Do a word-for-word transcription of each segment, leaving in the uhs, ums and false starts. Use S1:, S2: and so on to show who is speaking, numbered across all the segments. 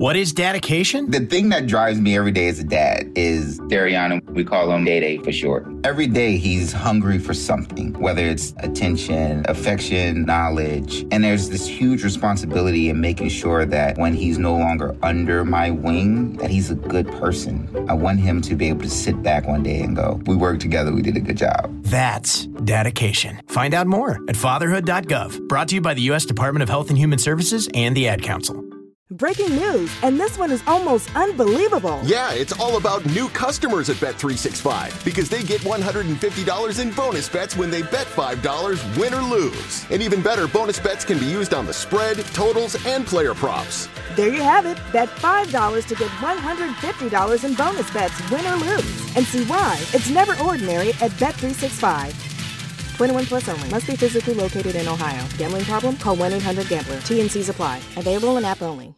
S1: What is dedication?
S2: The thing that drives me every day as a dad is Dariana. We call him Day-Day for short. Every day he's hungry for something, whether it's attention, affection, knowledge. And there's this huge responsibility in making sure that when he's no longer under my wing, that he's a good person. I want him to be able to sit back one day and go, we worked together, we did a good job.
S1: That's dedication. Find out more at fatherhood dot gov. Brought to you by the U S Department of Health and Human Services and the Ad Council.
S3: Breaking news, and this one is almost unbelievable.
S4: Yeah, it's all about new customers at Bet three sixty-five because they get one hundred fifty dollars in bonus bets when they bet five dollars, win or lose. And even better, bonus bets can be used on the spread, totals, and player props.
S3: There you have it. Bet five dollars to get one hundred fifty dollars in bonus bets, win or lose. And see why it's never ordinary at Bet three sixty-five. twenty-one plus only. Must be physically located in Ohio. Gambling problem? Call one eight hundred gambler. T and C's apply. Available in app only.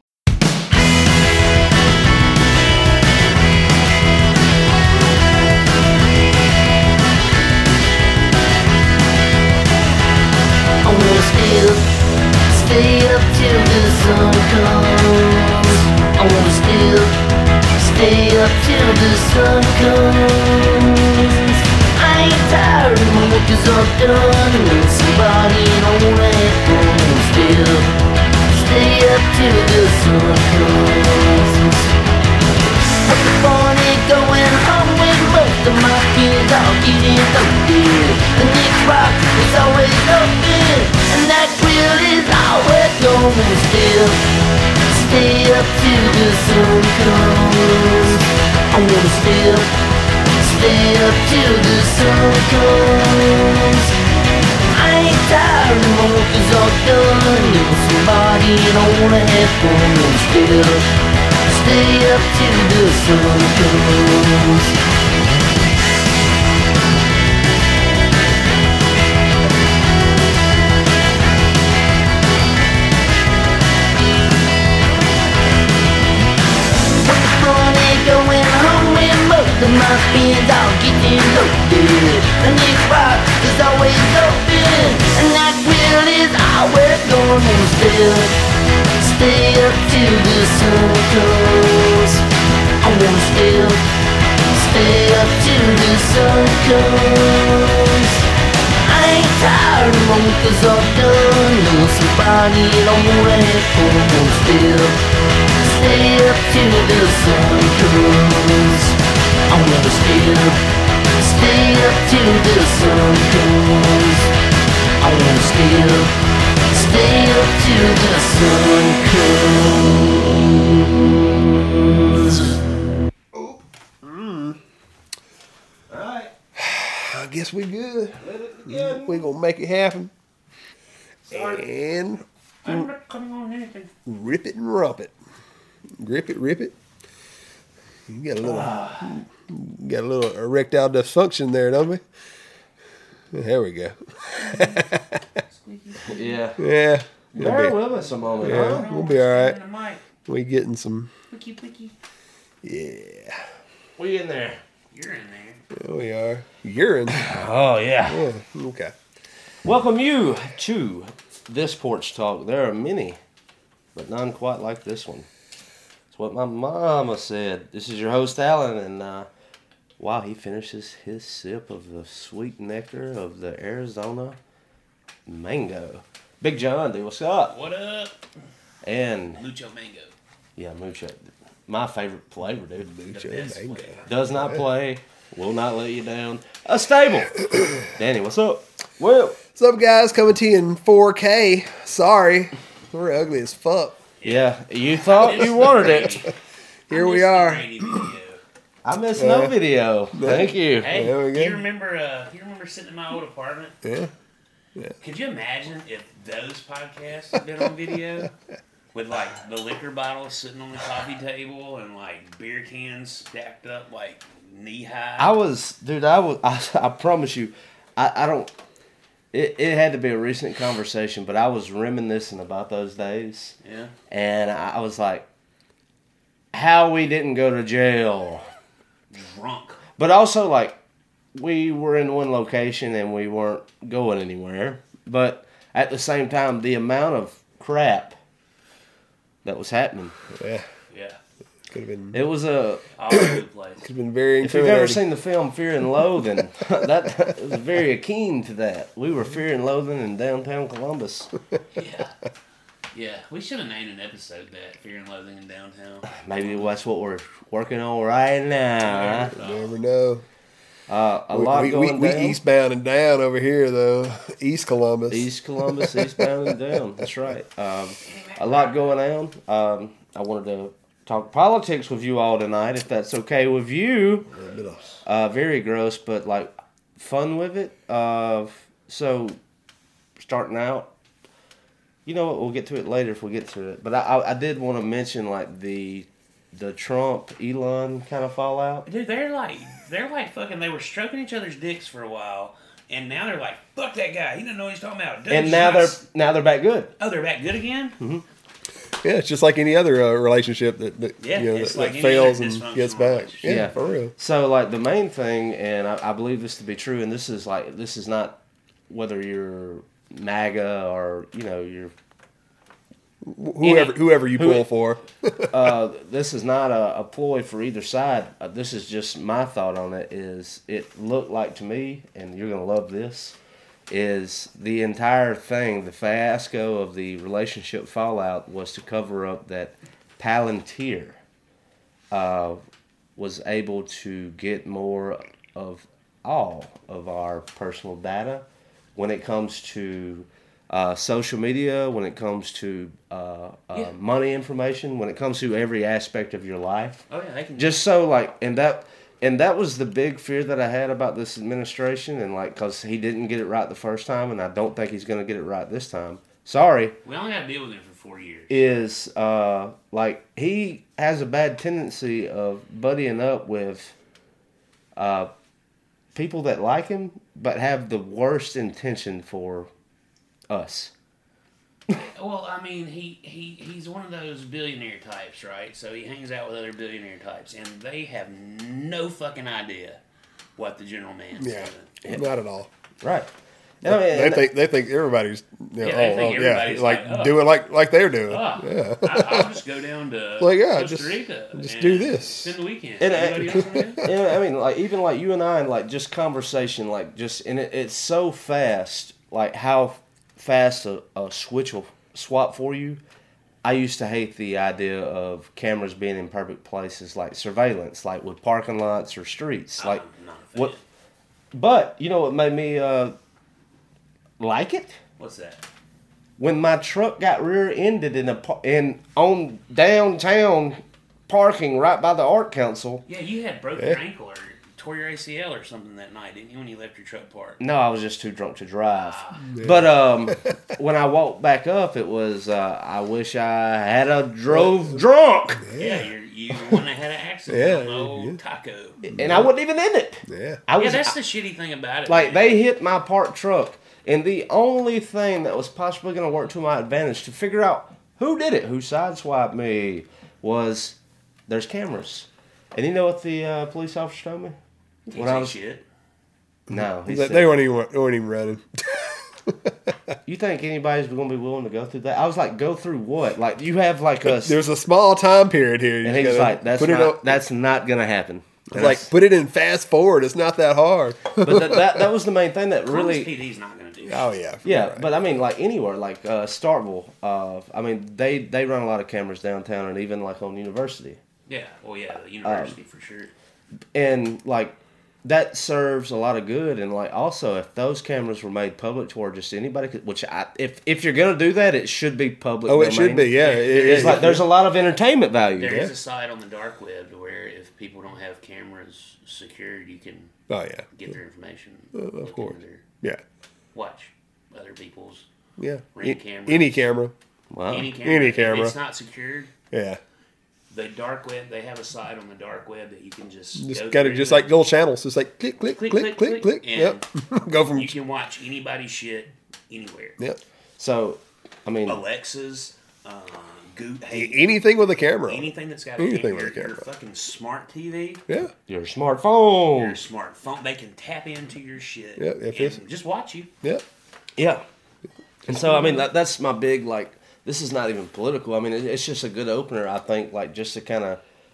S5: I wanna stay up, stay up till the sun comes. I wanna stay up, stay up till the sun comes. I ain't tired and my work is all done. And when somebody don't let go, stay up, stay up till the sun comes. Up the morning going home with most of my kids all getting loaded. The next rock is always open, and that grill is always going still. Stay up till the sun comes. I wanna stay up, stay up till the sun comes. I ain't tired and my work is all done. If somebody don't wanna have fun, then stay up, stay up till the sun comes. Going home with most of my friends all getting loaded. The next rock is always open, and that grill is always gonna stay up, stay up till the sun comes. I wanna stay up, stay up till the sun comes. I ain't tired and my work is all done. Know somebody don't wanna have fun, wanna stay up, stay up till the sun comes. I wanna stay up, stay up till the sun comes. I wanna stay up, stay up till the sun comes.
S6: Oh. Mm. All right. I guess we good. We gonna make it happen. Sorry. And
S7: I'm not coming on anything.
S6: Rip it and rump it. Grip it, rip it. You got a little, ah. you got a little erectile dysfunction there, don't we? There we go.
S8: Yeah.
S6: Yeah.
S8: Bear with us a moment.
S6: Yeah,
S8: huh?
S6: we'll be all right. We getting some.
S7: Wiki, wiki.
S6: Yeah.
S8: We in there.
S7: You're in there.
S6: Yeah, we are. Urine.
S8: Oh yeah.
S6: Yeah. Okay.
S8: Welcome you to this Porch Talk. There are many, but none quite like this one. What my mama said. This is your host, Alan, and uh, while he finishes his sip of the sweet nectar of the Arizona mango. Big John, dude, what's up?
S7: What up?
S8: And
S7: Mucho mango.
S8: Yeah, mucho. My favorite flavor, dude.
S6: Mucho mango.
S7: Flavor.
S8: Does not play, will not let you down. A stable. Danny, what's up? Well,
S6: what's up, guys? Coming to you in four K. Sorry, we're ugly as fuck.
S8: Yeah, you thought you wanted it.
S6: Here we are.
S8: I missed no uh, video. Thank you.
S7: Hey, do you remember? Uh, you remember sitting in my old apartment?
S6: Yeah. Yeah.
S7: Could you imagine if those podcasts had been on video, with like the liquor bottles sitting on the coffee table and like beer cans stacked up like knee high?
S8: I was, dude. I was. I, I promise you, I, I don't. It, it had to be a recent conversation, but I was reminiscing about those days.
S7: Yeah.
S8: And I was like, how we didn't go to jail.
S7: Drunk.
S8: But also, like, we were in one location and we weren't going anywhere. But at the same time, the amount of crap that was happening.
S6: Yeah.
S7: Yeah.
S6: Could have been.
S8: It was a.
S7: All over the place.
S6: Could have been very.
S8: If you've ever
S6: incriminating.
S8: seen the film Fear and Loathing, that, that was very akin to that. We were Fear and Loathing in downtown Columbus.
S7: Yeah. Yeah, we should have named an episode that Fear and Loathing in Downtown.
S8: Maybe that's what we're working on right now.
S6: You never know.
S8: Uh, a
S6: we,
S8: lot
S6: we,
S8: going
S6: we,
S8: down.
S6: we eastbound and down over here though. East Columbus.
S8: East Columbus, eastbound and down. That's right. Um, a lot going on. Um, I wanted to talk politics with you all tonight, if that's okay with you. Uh, very gross, but like fun with it. Uh, so, starting out, you know what? We'll get to it later if we get to it. But I, I, I did want to mention like the the Trump Elon kind of fallout.
S7: Dude, they're like, they're like fucking, they were stroking each other's dicks for a while, and now they're like, fuck that guy, he doesn't know what he's talking about. Dude,
S8: And now they're
S7: shots.
S8: now they're back good.
S7: Oh, they're back good again?
S8: Mm-hmm.
S6: Yeah, it's just like any other uh, relationship that, that
S7: Yeah,
S6: you know
S7: it's
S6: that,
S7: like
S6: that
S7: any
S6: fails
S7: other
S6: and gets
S7: dysfunctional
S6: back.
S7: relationship.
S6: Yeah,
S8: Yeah.
S6: for real.
S8: So like the main thing, and I, I believe this to be true, and this is like this is not whether you're MAGA or you know you're
S6: Whoever whoever you
S8: Who-
S6: pull for.
S8: uh, this is not a, a ploy for either side. Uh, this is just my thought on it. Is it looked like to me, and you're gonna love this, is the entire thing, the fiasco of the relationship fallout was to cover up that Palantir uh, was able to get more of all of our personal data when it comes to uh, social media, when it comes to uh, uh,
S7: Yeah.
S8: money information, when it comes to every aspect of your life.
S7: Oh, yeah, they can
S8: Just so like, and that, and that was the big fear that I had about this administration, and like, cause he didn't get it right the first time, and I don't think he's gonna get it right this time. Sorry.
S7: We only have to deal with him for four years.
S8: Is uh like he has a bad tendency of buddying up with uh people that like him, but have the worst intention for us.
S7: Well, I mean, he, he he's one of those billionaire types, right? So he hangs out with other billionaire types, and they have no fucking idea what the general man's
S6: Yeah,
S7: doing.
S6: not at all.
S8: Right. And I mean,
S6: They
S8: and
S6: think they think everybody's you know,
S7: Yeah, they
S6: oh,
S7: think
S6: oh, yeah,
S7: everybody's
S6: like,
S7: like, oh.
S6: doing like like they're doing.
S7: Oh,
S6: Yeah.
S7: I, I'll just go down to
S6: Like, yeah,
S7: Costa
S6: just-
S7: Rica
S6: just
S7: and
S6: do this.
S7: Spend the weekend.
S8: And, uh,
S7: Anybody else want to do?
S8: yeah, I mean, like even like you and I, and like just conversation, like just and it, it's so fast, like how fast a, a switch will swap for you. I used to hate the idea of cameras being in perfect places, like surveillance, like with parking lots or streets, like
S7: I'm not a fan.
S8: what. But you know what made me uh, like it?
S7: What's that?
S8: When my truck got rear-ended in a par- in on downtown parking right by the Art Council.
S7: Yeah, you had broken
S6: Yeah.
S7: your ankle or tore your A C L or something that night, didn't you, when you left your truck parked?
S8: No, I was just too drunk to drive. But um, when I walked back up, it was uh, I wish I had a drove drunk,
S7: Yeah, you're, you the one that had an accident
S6: Yeah,
S7: on the old
S6: yeah.
S7: taco.
S8: and I wasn't even in it.
S6: Yeah.
S8: I
S7: Yeah,
S8: was
S7: that's the shitty thing about it.
S8: like
S7: man.
S8: they hit my parked truck, and the only thing that was possibly going to work to my advantage to figure out who did it, who sideswiped me, was there's cameras. And you know what the uh, police officer told me?
S7: He
S8: when I
S7: say
S8: was-
S7: shit.
S8: No, he
S6: They,
S8: said,
S6: they weren't even they weren't even running.
S8: you think anybody's going to be willing to go through that? I was like, go through what? Like you have like a
S6: There's a small time period here. You
S8: and he's
S6: gotta
S8: like, that's
S6: put
S8: not,
S6: it on,
S8: that's not gonna happen. And
S6: like
S8: that's-
S6: put it in fast forward. It's not that hard.
S8: but that, that that was the main thing that
S7: Columbus
S8: really,
S7: P D's not going to do
S6: Oh
S7: shit.
S6: yeah.
S8: yeah.
S6: right.
S8: But I mean, like anywhere, like uh, Starkville. Uh, I mean, they they run a lot of cameras downtown, and even like on University,
S7: Yeah, well, yeah, the university
S8: Um,
S7: for sure.
S8: and like that serves a lot of good. And like also, if those cameras were made public to where just anybody could, which I, if if you're gonna do that, it should be public.
S6: oh, it
S8: domain.
S6: should be. Yeah. It-
S8: It's
S6: it-
S8: like there's a lot of entertainment value.
S7: There
S8: Yeah.
S7: is a site on the dark web to where if people don't have cameras secured, you can
S6: oh yeah.
S7: get their information.
S6: Uh, of
S7: look
S6: course.
S7: into their-
S6: Yeah.
S7: Watch other people's
S6: Yeah.
S7: Ring
S6: A-
S7: camera.
S6: Any camera.
S8: Wow.
S7: any camera.
S6: Any
S7: If
S6: camera.
S7: it's not secured,
S6: Yeah.
S7: the dark web. They have a site on the dark web that you can just
S6: Just
S7: go
S6: got to
S7: through
S6: just
S7: and
S6: like little channels. Just like click, click, click,
S7: Click,
S6: click,
S7: click,
S6: click,
S7: click,
S6: Yep. Go from.
S7: you can watch anybody's shit anywhere.
S6: Yep.
S8: So, I mean,
S7: Alexa's, uh, Goot, hey,
S6: Anything with a camera.
S7: anything that's got a
S6: Anything
S7: camera,
S6: with a
S7: your,
S6: camera.
S7: your fucking smart T V,
S6: Yeah.
S8: your smartphone.
S7: your smartphone, they can tap into your shit
S6: Yeah, if it's-
S7: and just watch you.
S6: Yep.
S8: Yeah. And so, I mean, that, that's my big, like, this is not even political. I mean, it, it's just a good opener, I think, like, just to kind of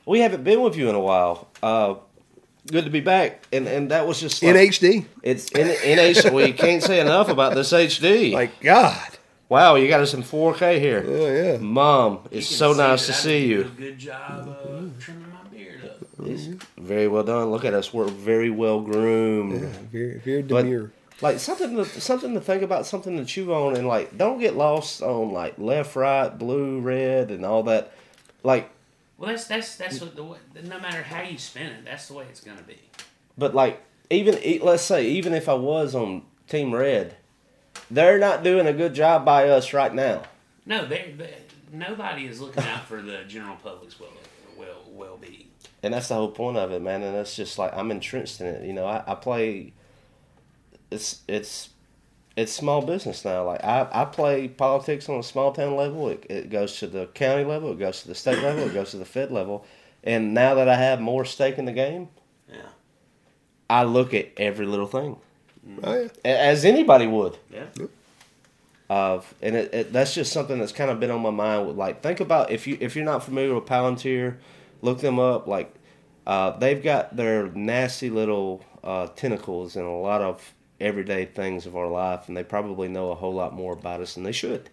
S8: we haven't been with you in a while. Uh, good to be back, and and that was just like,
S6: In H D.
S8: It's in in H D. We can't say enough about this H D.
S6: Like, God.
S8: Wow, you got us in four K here.
S6: Oh, yeah.
S8: Mom, it's
S7: You
S8: so
S7: can
S8: nice to
S7: that I
S8: see
S7: did
S8: you.
S7: a good job uh, trimming my beard up.
S8: It's very well done. Look at us. We're very well groomed.
S6: Yeah, very, very
S8: But,
S6: demure.
S8: like something to something to think about, something to chew on, and like don't get lost on like left, right, blue, red, and all that. Like,
S7: Well, that's that's that's what the way, no matter how you spin it, that's the way it's gonna be.
S8: but like even e- let's say even if I was on Team Red, they're not doing a good job by us right now.
S7: No, they, they nobody is looking out for the general public's well well well being.
S8: And that's the whole point of it, man. And that's just like I'm entrenched in it. You know, I, I play. It's it's it's small business now. Like I, I play politics on a small town level. It, it goes to the county level. It goes to the state level. It goes to the Fed level. And now that I have more stake in the game,
S7: Yeah.
S8: I look at every little thing,
S6: Oh, yeah.
S8: a- as anybody would.
S7: Yeah.
S8: Uh, and it, it, that's just something that's kind of been on my mind. With like, think about if you if you're not familiar with Palantir, look them up. Like, uh, they've got their nasty little uh, tentacles in a lot of everyday things of our life, and they probably know a whole lot more about us than they should.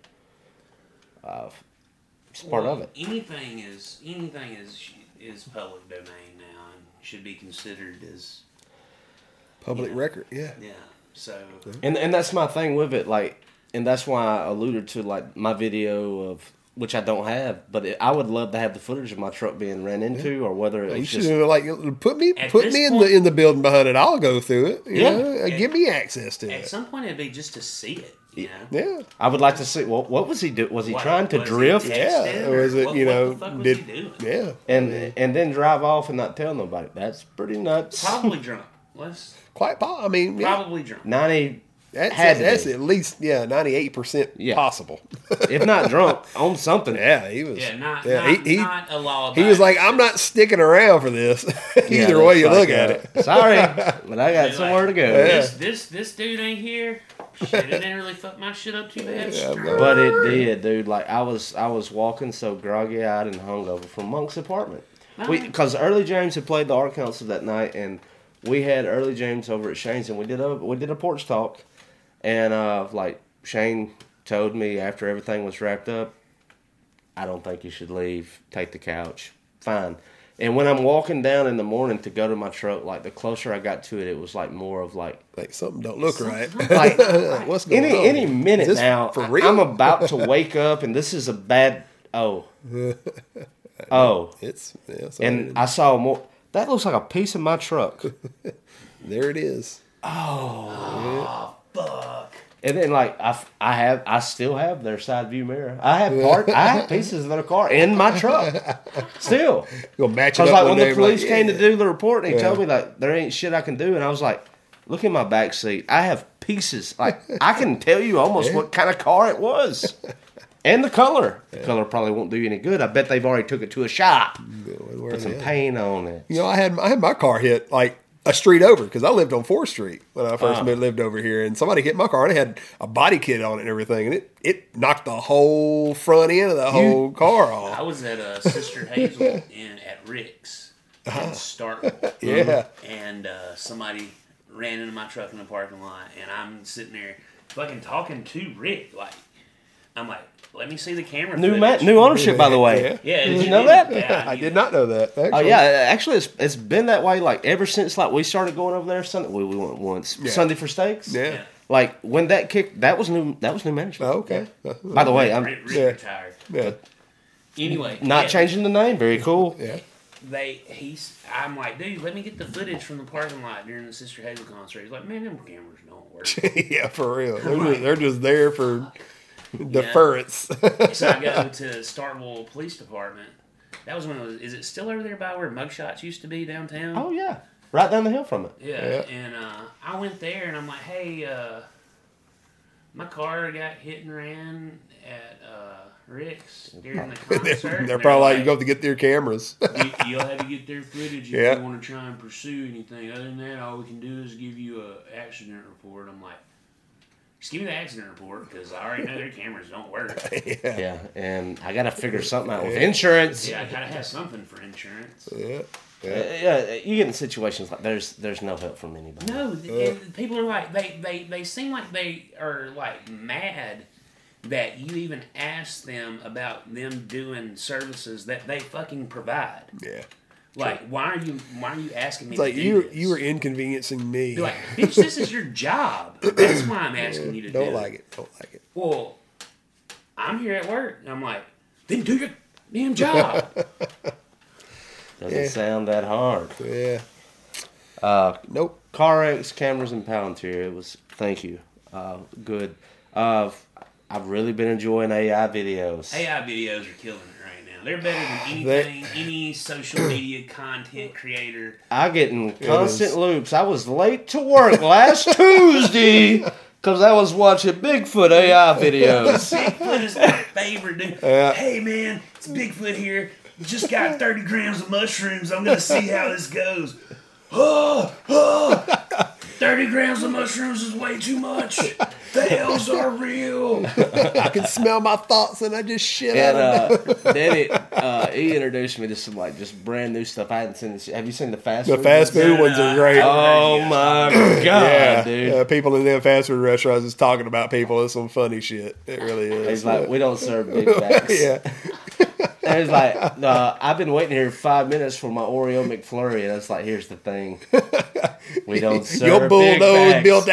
S8: Uh, it's part
S7: Well,
S8: of it.
S7: Anything is anything is is public domain now and should be considered as
S6: Public
S7: Yeah.
S6: record, yeah.
S7: yeah. So
S8: And and that's my thing with it. Like, and that's why I alluded to like my video of. Which I don't have, but it, I would love to have the footage of my truck being ran into, or whether it
S6: You
S8: was
S6: should
S8: just
S6: have like put me
S7: At
S6: put
S7: this
S6: me in
S7: point-
S6: the in the building behind it. I'll go through it. You
S8: Yeah.
S6: know? Uh, give me access to
S7: at
S6: it.
S7: some point it'd be just to see it. You know.
S6: Yeah.
S8: I would like to see what what was he do? Was he
S7: What-
S8: trying to
S7: was he
S8: drift
S7: texting
S6: Yeah.
S7: or
S6: Or was it
S7: what-
S6: you
S7: what
S6: know
S7: the fuck was
S6: did
S7: he doing?
S6: yeah
S8: and and then drive off and not tell nobody? That's pretty nuts.
S7: Probably drunk. Let's
S6: quite po- I mean yeah.
S7: probably drunk.
S8: Ninety,
S6: That's,
S8: had to
S6: that's
S8: be.
S6: at least yeah ninety eight percent
S8: Yeah.
S6: possible.
S8: if not drunk, on something.
S6: Yeah, he was.
S7: Yeah, not
S6: yeah,
S7: not,
S6: he, he,
S7: not a law.
S6: he was like, I'm not sticking around for this.
S8: Yeah,
S6: Either way
S8: it's
S6: you
S8: like,
S6: look at
S8: uh,
S6: it.
S8: Sorry, but I got somewhere to go.
S7: This this this dude ain't here. Shit, it didn't really fuck my shit up too bad.
S6: Yeah,
S7: Straight.
S8: But it did, dude. Like I was, I was walking so groggy eyed and hungover from Monk's apartment. We because Early James had played the art council that night, and we had Early James over at Shane's, and we did a we did a porch talk, and uh, like Shane told me after everything was wrapped up, I don't think you should leave. Take the couch. Fine. And when I'm walking down in the morning to go to my truck, like the closer I got to it, it was like more of like
S6: Like something don't look right.
S8: like
S6: What's going
S8: any
S6: on?
S8: any minute
S6: Is this
S8: now.
S6: for
S8: I-
S6: real?
S8: I'm about to wake up, and this is a bad. Oh, oh,
S6: It's yeah, so
S8: and I saw more. That looks like a piece of my truck.
S6: there it is.
S7: Fuck.
S8: And then like I, f- I have I still have their side view mirror. I have part I have pieces of their car in my truck still.
S6: You'll match it
S8: Because
S6: up
S8: like
S6: one
S8: when
S6: day
S8: the
S6: and
S8: police
S6: like,
S8: came
S6: yeah.
S8: to do the report, and he
S6: Yeah.
S8: told me like there ain't shit I can do, and I was like, look in my back seat. I have pieces. Like I can tell you almost what kind of car it was. And the color. The color probably won't do you any good. I bet they've already took it to a shop.
S6: Where
S8: Put some
S6: they at?
S8: paint on it.
S6: You know, I had I had my car hit like a street over because I lived on fourth Street when I first
S8: Ah.
S6: moved, lived over here, and somebody hit my car and it had a body kit on it and everything, and it, it knocked the whole front end of the whole car
S7: I
S6: off.
S7: was at uh, Sister Hazel in at Rick's in Starkville.
S6: Yeah,
S7: and uh, somebody ran into my truck in the parking lot, and I'm sitting there fucking talking to Rick. Like, I'm like, let me see the camera.
S8: New
S7: footage.
S8: ma- new ownership, by the way.
S6: Yeah.
S7: Yeah,
S8: Did
S7: did
S8: you know that?
S7: Yeah,
S6: I
S7: knew
S6: did
S7: that.
S6: not know that. Actually.
S8: Oh yeah, actually, it's it's been that way like ever since like we started going over there Sunday. We, we went once
S6: Yeah.
S8: Sunday for steaks.
S6: Yeah.
S7: Yeah.
S8: Like when that kicked, that was new. That was new management.
S6: Oh, okay.
S8: By the way, I'm
S7: Rick, Rick
S6: Yeah.
S7: retired.
S6: Yeah.
S7: Anyway,
S8: not
S7: yeah,
S8: changing the name. Very cool.
S6: Yeah.
S7: They he's. I'm like, dude, let me get the footage from the parking lot during the Sister Hazel concert. He's like, man, them cameras don't work.
S6: yeah, for real. They're just, they're just there for deference.
S7: So I go to Starkville Police Department. That was when it was. Is it still over there by where Mugshots used to be downtown?
S8: Oh yeah, right down the hill from it.
S7: Yeah,
S6: Yeah.
S7: and uh, I went there and I'm like, hey, uh, my car got hit and ran at uh, Rick's during the concert.
S6: they're,
S7: And
S6: they're probably like, you go have to get their cameras.
S7: you, you'll have to get their footage if
S6: Yeah.
S7: you want to try and pursue anything. Other than that, all we can do is give you a accident report. I'm like, just give me the accident report because I already know their cameras don't work.
S6: yeah.
S8: Yeah, and I got to figure something out with insurance.
S7: Yeah, I gotta have something for insurance.
S6: Yeah.
S8: Uh, yeah, you get in situations like there's there's no help from anybody.
S7: No, and people are like they, they, they seem like they are like mad that you even ask them about them doing services that they fucking provide.
S6: Yeah.
S7: Like, why are you why are you asking me?
S6: It's
S7: to
S6: like
S7: do
S6: you
S7: this?
S6: you were inconveniencing me.
S7: You're like, bitch, this is your job. That's why I'm asking you to
S6: Don't
S7: do
S6: like
S7: it.
S6: it. Don't like it.
S7: Well, I'm here at work. And I'm like, then do your damn job.
S8: Doesn't
S6: Yeah.
S8: sound that hard.
S6: Yeah.
S8: Uh,
S6: Nope.
S8: CarX, cameras, and Palantir. It was, thank you. Uh, good. Uh, I've really been enjoying A I videos.
S7: A I videos are killing it right now. They're better than anything, any social media content creator.
S8: I get in constant
S6: is.
S8: loops. I was late to work last Tuesday because I was watching Bigfoot A I videos.
S7: Bigfoot is my favorite dude.
S6: Yeah.
S7: Hey man, it's Bigfoot here. Just got thirty grams of mushrooms. I'm gonna see how this goes. Oh, oh, thirty grams of mushrooms is way too much. The hells are real.
S6: I can smell my thoughts and I just shit
S8: And
S6: out of them.
S8: uh, then it, uh, he introduced me to some like just brand new stuff. I hadn't seen this. Have you seen the fast
S6: The
S8: food?
S6: fast
S8: ones?
S6: food ones are great.
S8: Oh my god,
S6: yeah,
S8: dude!
S6: yeah, people in them fast food restaurants is talking about people. It's some funny shit. It really is.
S8: He's like, we don't serve Big Macs.
S6: yeah,
S8: And he's like, uh, I've been waiting here five minutes for my Oreo McFlurry, and it's like, here's the thing, we don't serve
S6: your
S8: Big
S6: bullnose
S8: Macs.
S6: built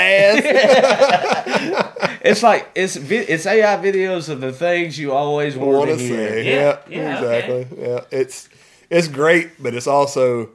S6: ass.
S8: It's like it's vi- it's A I videos of the things you always wanted
S6: Want
S8: to
S6: to
S8: hear.
S6: say?
S7: Yeah,
S6: Yeah,
S7: yeah,
S6: exactly. Yeah, it's it's great, but it's also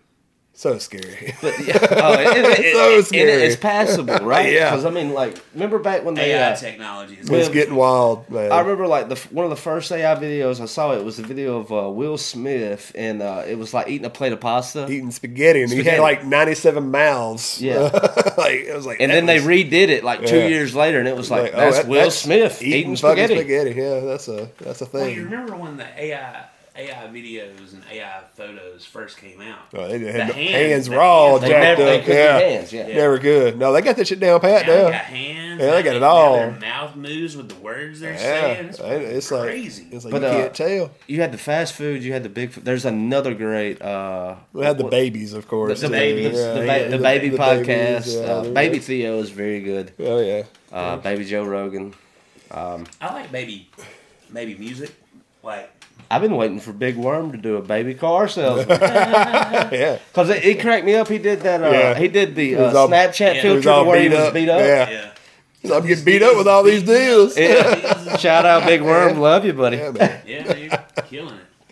S6: so scary.
S8: But yeah, oh, it, it, it,
S6: So
S8: it-
S6: scary.
S8: it- it's passable, right?
S6: Yeah.
S8: Because I mean, like, remember back when they.
S7: A I
S8: Uh,
S7: technology is
S6: It's getting wild, man.
S8: I remember like the f- one of the first A I videos I saw. It was a video of uh, Will Smith, and uh, it was like eating a plate of pasta.
S6: Eating spaghetti, and he
S8: Spaghetti.
S6: had like ninety-seven mouths.
S8: Yeah.
S6: like it was like,
S8: And
S6: that
S8: then they
S6: was-
S8: redid it like two
S6: Yeah.
S8: years later, and it was like,
S6: like, oh,
S8: that's
S6: that-
S8: Will
S6: that's
S8: Smith
S6: eating,
S8: eating,
S6: fucking
S8: spaghetti.
S6: spaghetti. Yeah, that's a that's a
S7: Well,
S6: thing.
S7: you remember when the A I A I videos and A I photos first came out?
S6: Oh, they had
S7: The
S6: the
S7: hands-
S6: hands,
S7: the
S6: were all
S7: hands-
S8: They
S6: jacked
S8: never they
S6: up.
S8: could
S6: Yeah.
S8: do hands, yeah.
S6: Never good. No, they got that shit down pat
S7: Now they
S6: now.
S7: got hands.
S6: Yeah, they
S7: now
S6: got it
S7: now
S6: all.
S7: Their mouth moves with the words they're
S6: Yeah,
S7: saying. It's,
S6: it's like
S7: crazy.
S6: it's like
S8: But,
S6: you
S8: uh,
S6: can't tell.
S8: You had the fast food, you had the big. There's another great. Uh,
S6: We had the
S8: what-
S6: babies, of course.
S8: The
S6: too.
S8: babies,
S6: Yeah,
S8: the, ba-
S6: yeah,
S8: the baby
S6: the
S8: podcast.
S6: babies, yeah,
S8: uh,
S6: they're
S8: baby
S6: good.
S8: Theo is very good.
S6: Oh yeah.
S8: Uh, Baby Joe Rogan.
S7: I like baby, baby music. Like
S8: I've been waiting for Big Worm to do a baby car salesman
S6: Yeah.
S8: because it, it cracked me up. He did that. Uh,
S6: Yeah.
S8: He did the
S6: was
S8: uh,
S6: all-
S8: Snapchat
S7: Yeah. He
S6: was
S8: filter
S6: all
S8: where he
S6: beat
S8: was
S6: up.
S8: beat up.
S6: Yeah.
S7: yeah,
S6: I'm getting beat up with all these deals.
S8: Yeah. Shout out Big Worm, love you, buddy.
S6: Yeah, man.
S7: yeah, dude, killing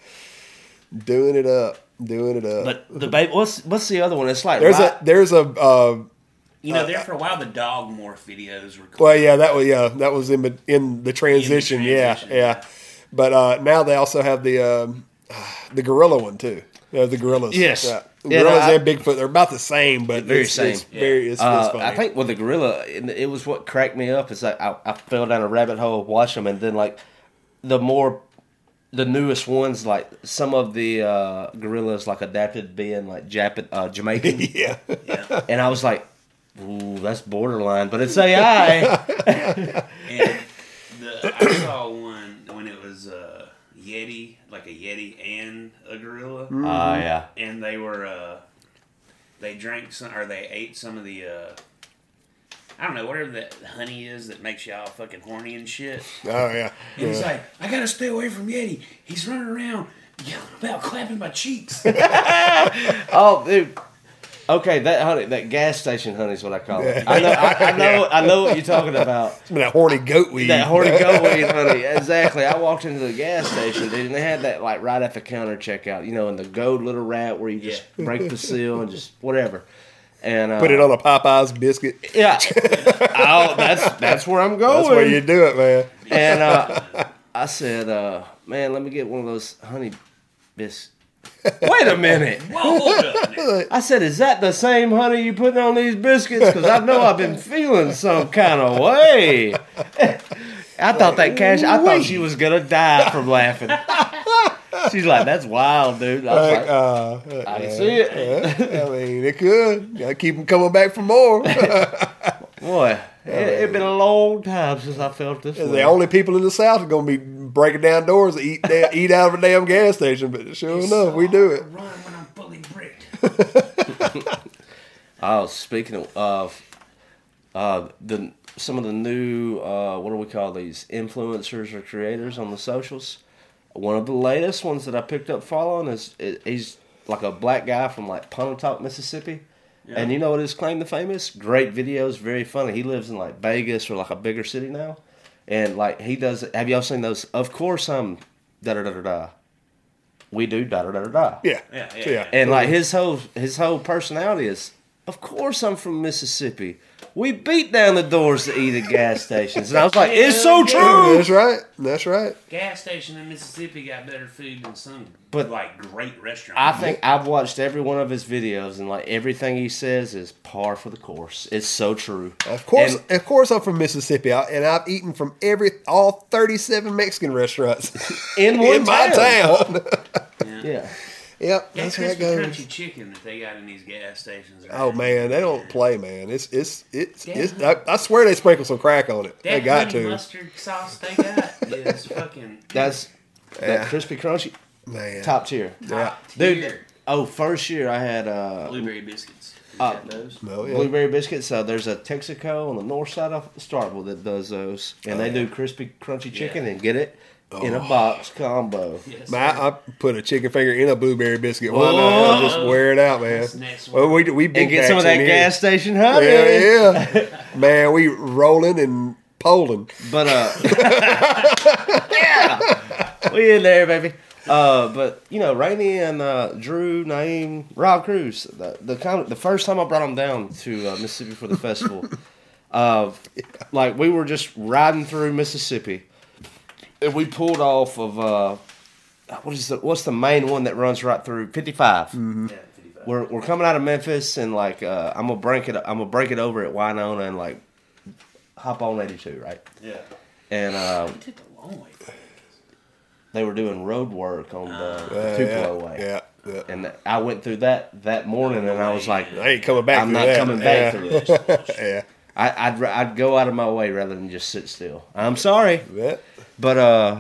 S7: it.
S6: Doing it up. Doing it up.
S8: But the baby, what's what's the other one? It's like
S6: there's
S8: right-
S6: a there's a uh,
S7: You know, there for a while the dog morph videos were.
S6: well yeah that was yeah that was in the- in the transition,
S7: transition,
S6: yeah yeah, but uh, now they also have the um, the gorilla one too. Yeah, the gorillas.
S8: Yes.
S6: Yeah. The
S8: Yeah,
S6: gorillas
S8: no, I-
S6: and Bigfoot, they're about the same, but
S8: Very
S6: it's,
S8: same.
S6: It's very it's,
S8: Uh,
S6: it's funny.
S8: I think with the gorilla, it, it was what cracked me up. Is like I, I fell down a rabbit hole watching them, and then like the more the newest ones, like some of the uh, gorillas like adapted being like Jap- uh, Jamaican,
S6: yeah.
S7: Yeah,
S8: and I was like, ooh, that's borderline, but it's A I.
S7: and the, I saw one when it was a Yeti, like a Yeti and a gorilla,
S8: Oh yeah,
S7: and they were uh, they drank some or they ate some of the. Uh, I don't know, whatever that honey is that makes y'all fucking horny and shit.
S6: Oh yeah.
S7: And he's
S6: yeah.
S7: like, I gotta stay away from Yeti. He's running around yelling about clapping my cheeks.
S8: oh dude. Okay, that honey, that gas station honey is what I call it.
S6: Yeah.
S8: I know, I, I know, I know what you're talking about.
S6: Some of that horny goat weed.
S8: That horny goat weed, honey. Exactly. I walked into the gas station, dude, and they had that like right at the counter checkout, you know, in the gold little rat where you just
S7: Yeah.
S8: break the seal and just whatever. And uh,
S6: Put it on a Popeyes biscuit.
S8: Yeah. Oh, that's that's where I'm going.
S6: That's where you do it, man.
S8: And uh, I said, uh, man, let me get one of those honey biscuits. Wait a minute.
S7: Whoa, hold up now.
S8: I said, is that the same honey you putting on these biscuits? Because I know I've been feeling some kind of way. I thought that cash, I thought she was going to die from laughing. She's like, that's wild, dude. I was
S6: Like,
S8: like,
S6: uh,
S8: I can see it.
S6: yeah, I mean, it could. Gotta keep them coming back for more.
S8: Boy, It, it's been a long time since I felt this
S6: And
S8: way.
S6: the only people in the South are going to be breaking down doors to eat da- eat out of a damn gas station. But sure enough, we do it.
S7: Run when I'm fully bricked.
S8: Oh, speaking of uh, uh, the some of the new uh, what do we call these influencers or creators on the socials? One of the latest ones that I picked up following is, is he's like a black guy from like Pontotoc, Mississippi.
S7: Yeah.
S8: And you know what his claim to fame is? Great videos, very funny. He lives in like Vegas or like a bigger city now. And like he does, have y'all seen those? Of course I'm da da da da da. We do da da da da da.
S6: Yeah.
S7: Yeah, yeah,
S6: yeah.
S7: yeah.
S8: And like his whole his whole personality is, of course I'm from Mississippi. We beat down the doors to eat at gas stations. And I was like, it's so true.
S6: That's right. That's right.
S7: Gas station in Mississippi got better food than some,
S8: But
S7: like great restaurants.
S8: I think I've watched every one of his videos, and like everything he says is par for the course. It's so true.
S6: Of course,
S8: And-
S6: of course, I'm from Mississippi, I- and I've eaten from every all thirty-seven Mexican restaurants
S8: in one
S6: in my town.
S8: Yeah.
S6: Yep,
S7: that
S6: that's how it
S7: crispy
S6: goes.
S7: crunchy chicken that they got in these gas stations. are-
S6: Oh man, they don't play, man. It's it's it's.
S7: Yeah.
S6: it's I, I swear they sprinkle some crack on it.
S7: That
S6: They got
S7: honey
S6: to.
S7: mustard sauce they got is fucking
S8: That's
S6: Yeah.
S8: that crispy crunchy
S6: Man,
S8: top tier.
S7: top
S8: Dude,
S7: tier.
S8: oh, first year I had uh,
S7: Blueberry biscuits. You
S8: Uh,
S7: got those?
S6: no, yeah.
S8: blueberry biscuits. So there's a Texaco on the north side of Starkville that does those, and they do crispy crunchy chicken
S7: Yeah.
S8: and get it in a box combo.
S7: Yes,
S6: Man,
S7: sir.
S6: I, I put a chicken finger in a blueberry biscuit. Why
S8: Whoa.
S6: not? Just wear it out, man.
S7: That's next
S6: Well,
S7: one.
S6: we we big
S8: And get some of
S6: backs
S8: that
S6: in here.
S8: gas station honey.
S6: Yeah, yeah. Man, we rolling and poling.
S8: But uh, yeah, we in there, baby. Uh, but you know, Rainey and uh, Drew, Naeem, Rob Cruz. The the, kind the first time I brought them down to uh, Mississippi for the festival, uh, like we were just riding through Mississippi, and we pulled off of uh, what is the what's the main one that runs right through fifty-five.
S6: Mm-hmm.
S7: Yeah, fifty-five.
S8: We're we're coming out of Memphis, and like uh, I'm gonna break it. I'm gonna break it over at Winona and like hop on eighty-two, right?
S7: Yeah.
S8: And uh,
S7: It took a long way.
S8: they were doing road work on the
S6: Uh,
S8: Tupelo
S6: yeah,
S8: way.
S6: yeah, yeah.
S8: And I went through that that morning, and I was like,
S6: I ain't coming back.
S8: I'm
S6: through
S8: not
S6: that.
S8: coming back
S6: yeah.
S8: through this.
S6: Yeah,
S8: I, I'd ra- I'd go out of my way rather than just sit still. I'm sorry,
S6: yeah.
S8: but uh,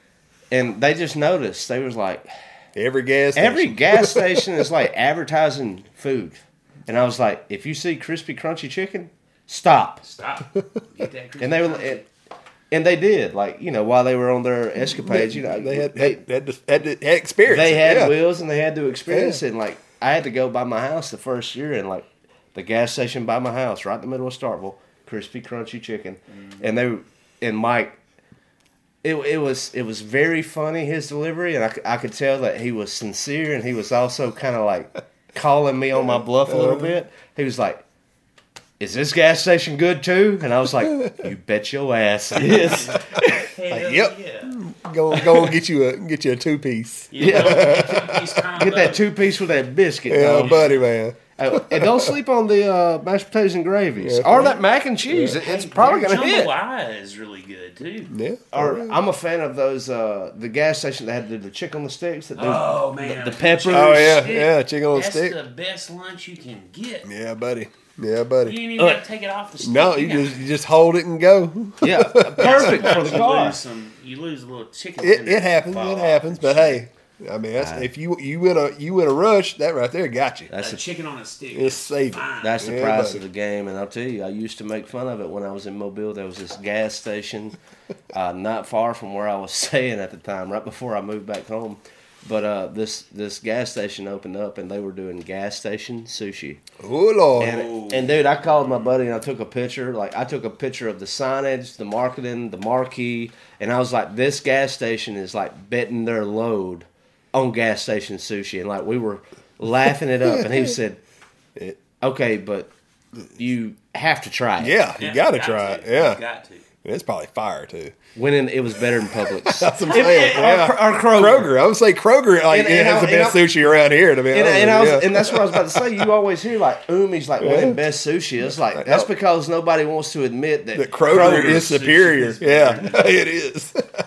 S8: and they just noticed. They was like,
S6: Every gas.
S8: every
S6: station.
S8: gas station is like advertising food, and I was like, if you see crispy crunchy chicken, stop.
S7: Stop. Get that crispy
S8: And they were,
S7: crunchy.
S8: and, and they did, like, you know, while they were on their escapades, you know,
S6: They had
S8: they,
S6: had, had, to- had, to- had experience.
S8: they had
S6: yeah.
S8: wheels and they had to experience
S6: Yeah.
S8: it. And like, I had to go by my house the first year, and like the gas station by my house, right in the middle of Starkville, crispy crunchy chicken, and they and Mike, it it was it was very funny, his delivery, and I, c- I could tell that he was sincere, and he was also kind of like calling me on my bluff a little bit. He was like, is this gas station good too? And I was like, you bet your ass it is.
S7: Hell
S6: yep.
S7: Yeah.
S6: Go go and get you a get you a two piece.
S7: Yeah. Get
S8: Get that two piece with that biscuit,
S6: Yeah,
S8: dog.
S6: buddy, man.
S8: Uh, and don't sleep on the uh, mashed potatoes and gravies or that mac and cheese. It- It's probably going to hit.
S7: Jambalaya is really good too.
S6: Yeah.
S8: Or I'm a fan of those uh, the gas station that had the, the chicken on the sticks that do
S7: Oh man,
S8: the, the peppers.
S6: Oh yeah,
S7: stick.
S6: yeah. Chicken on a
S7: That's
S6: stick.
S7: the best lunch you can get.
S6: Yeah, buddy. Yeah,
S7: You
S6: buddy.
S7: ain't even
S8: Uh,
S7: got to take it off the stick.
S6: No, you
S7: got-
S6: just you just hold it and go.
S8: Yeah, perfect for
S7: Sometimes
S8: the
S7: you
S8: car.
S7: lose some. You lose a little chicken.
S6: It
S7: tender
S6: it happens.
S7: fall
S6: It
S7: off
S6: happens.
S7: and
S6: But
S7: shit.
S6: hey, I mean, that's, if you you in a you in a rush, that right there got you.
S8: That's
S7: a
S8: the
S7: chicken on a stick.
S6: It's saving.
S7: fine.
S8: That's the
S6: Yeah,
S8: price
S6: buddy.
S8: of the game, and I'll tell you, I used to make fun of it when I was in Mobile. There was this gas station, uh, not far from where I was staying at the time, right before I moved back home. But uh, this this gas station opened up, and they were doing gas station sushi.
S6: Oh lord.
S8: And, and dude, I called my buddy and I took a picture. Like I took a picture of the signage, the marketing, the marquee, and I was like, "This gas station is like betting their load on gas station sushi." And like we were laughing it up, and he said, "Okay, but you have to try it."
S6: Yeah, you
S7: Yeah,
S6: gotta
S7: got
S6: try
S7: to.
S6: it. Yeah,
S7: You got to.
S6: it's probably fire too.
S8: When in, it was better than Publix.
S6: That's what I'm saying. Yeah.
S8: Or, or Kroger.
S6: Kroger. I would say Kroger like
S8: And-
S6: it
S8: and
S6: has
S8: I-
S6: the best
S8: and I-
S6: sushi around here. To be
S8: And,
S6: honest,
S8: and, I was,
S6: yeah.
S8: and that's what I was about to say. You always hear like Umi's like winning best sushi. It's like that's because nobody wants to admit that,
S6: that Kroger,
S8: Kroger's
S6: is superior.
S7: is
S6: Yeah, it is.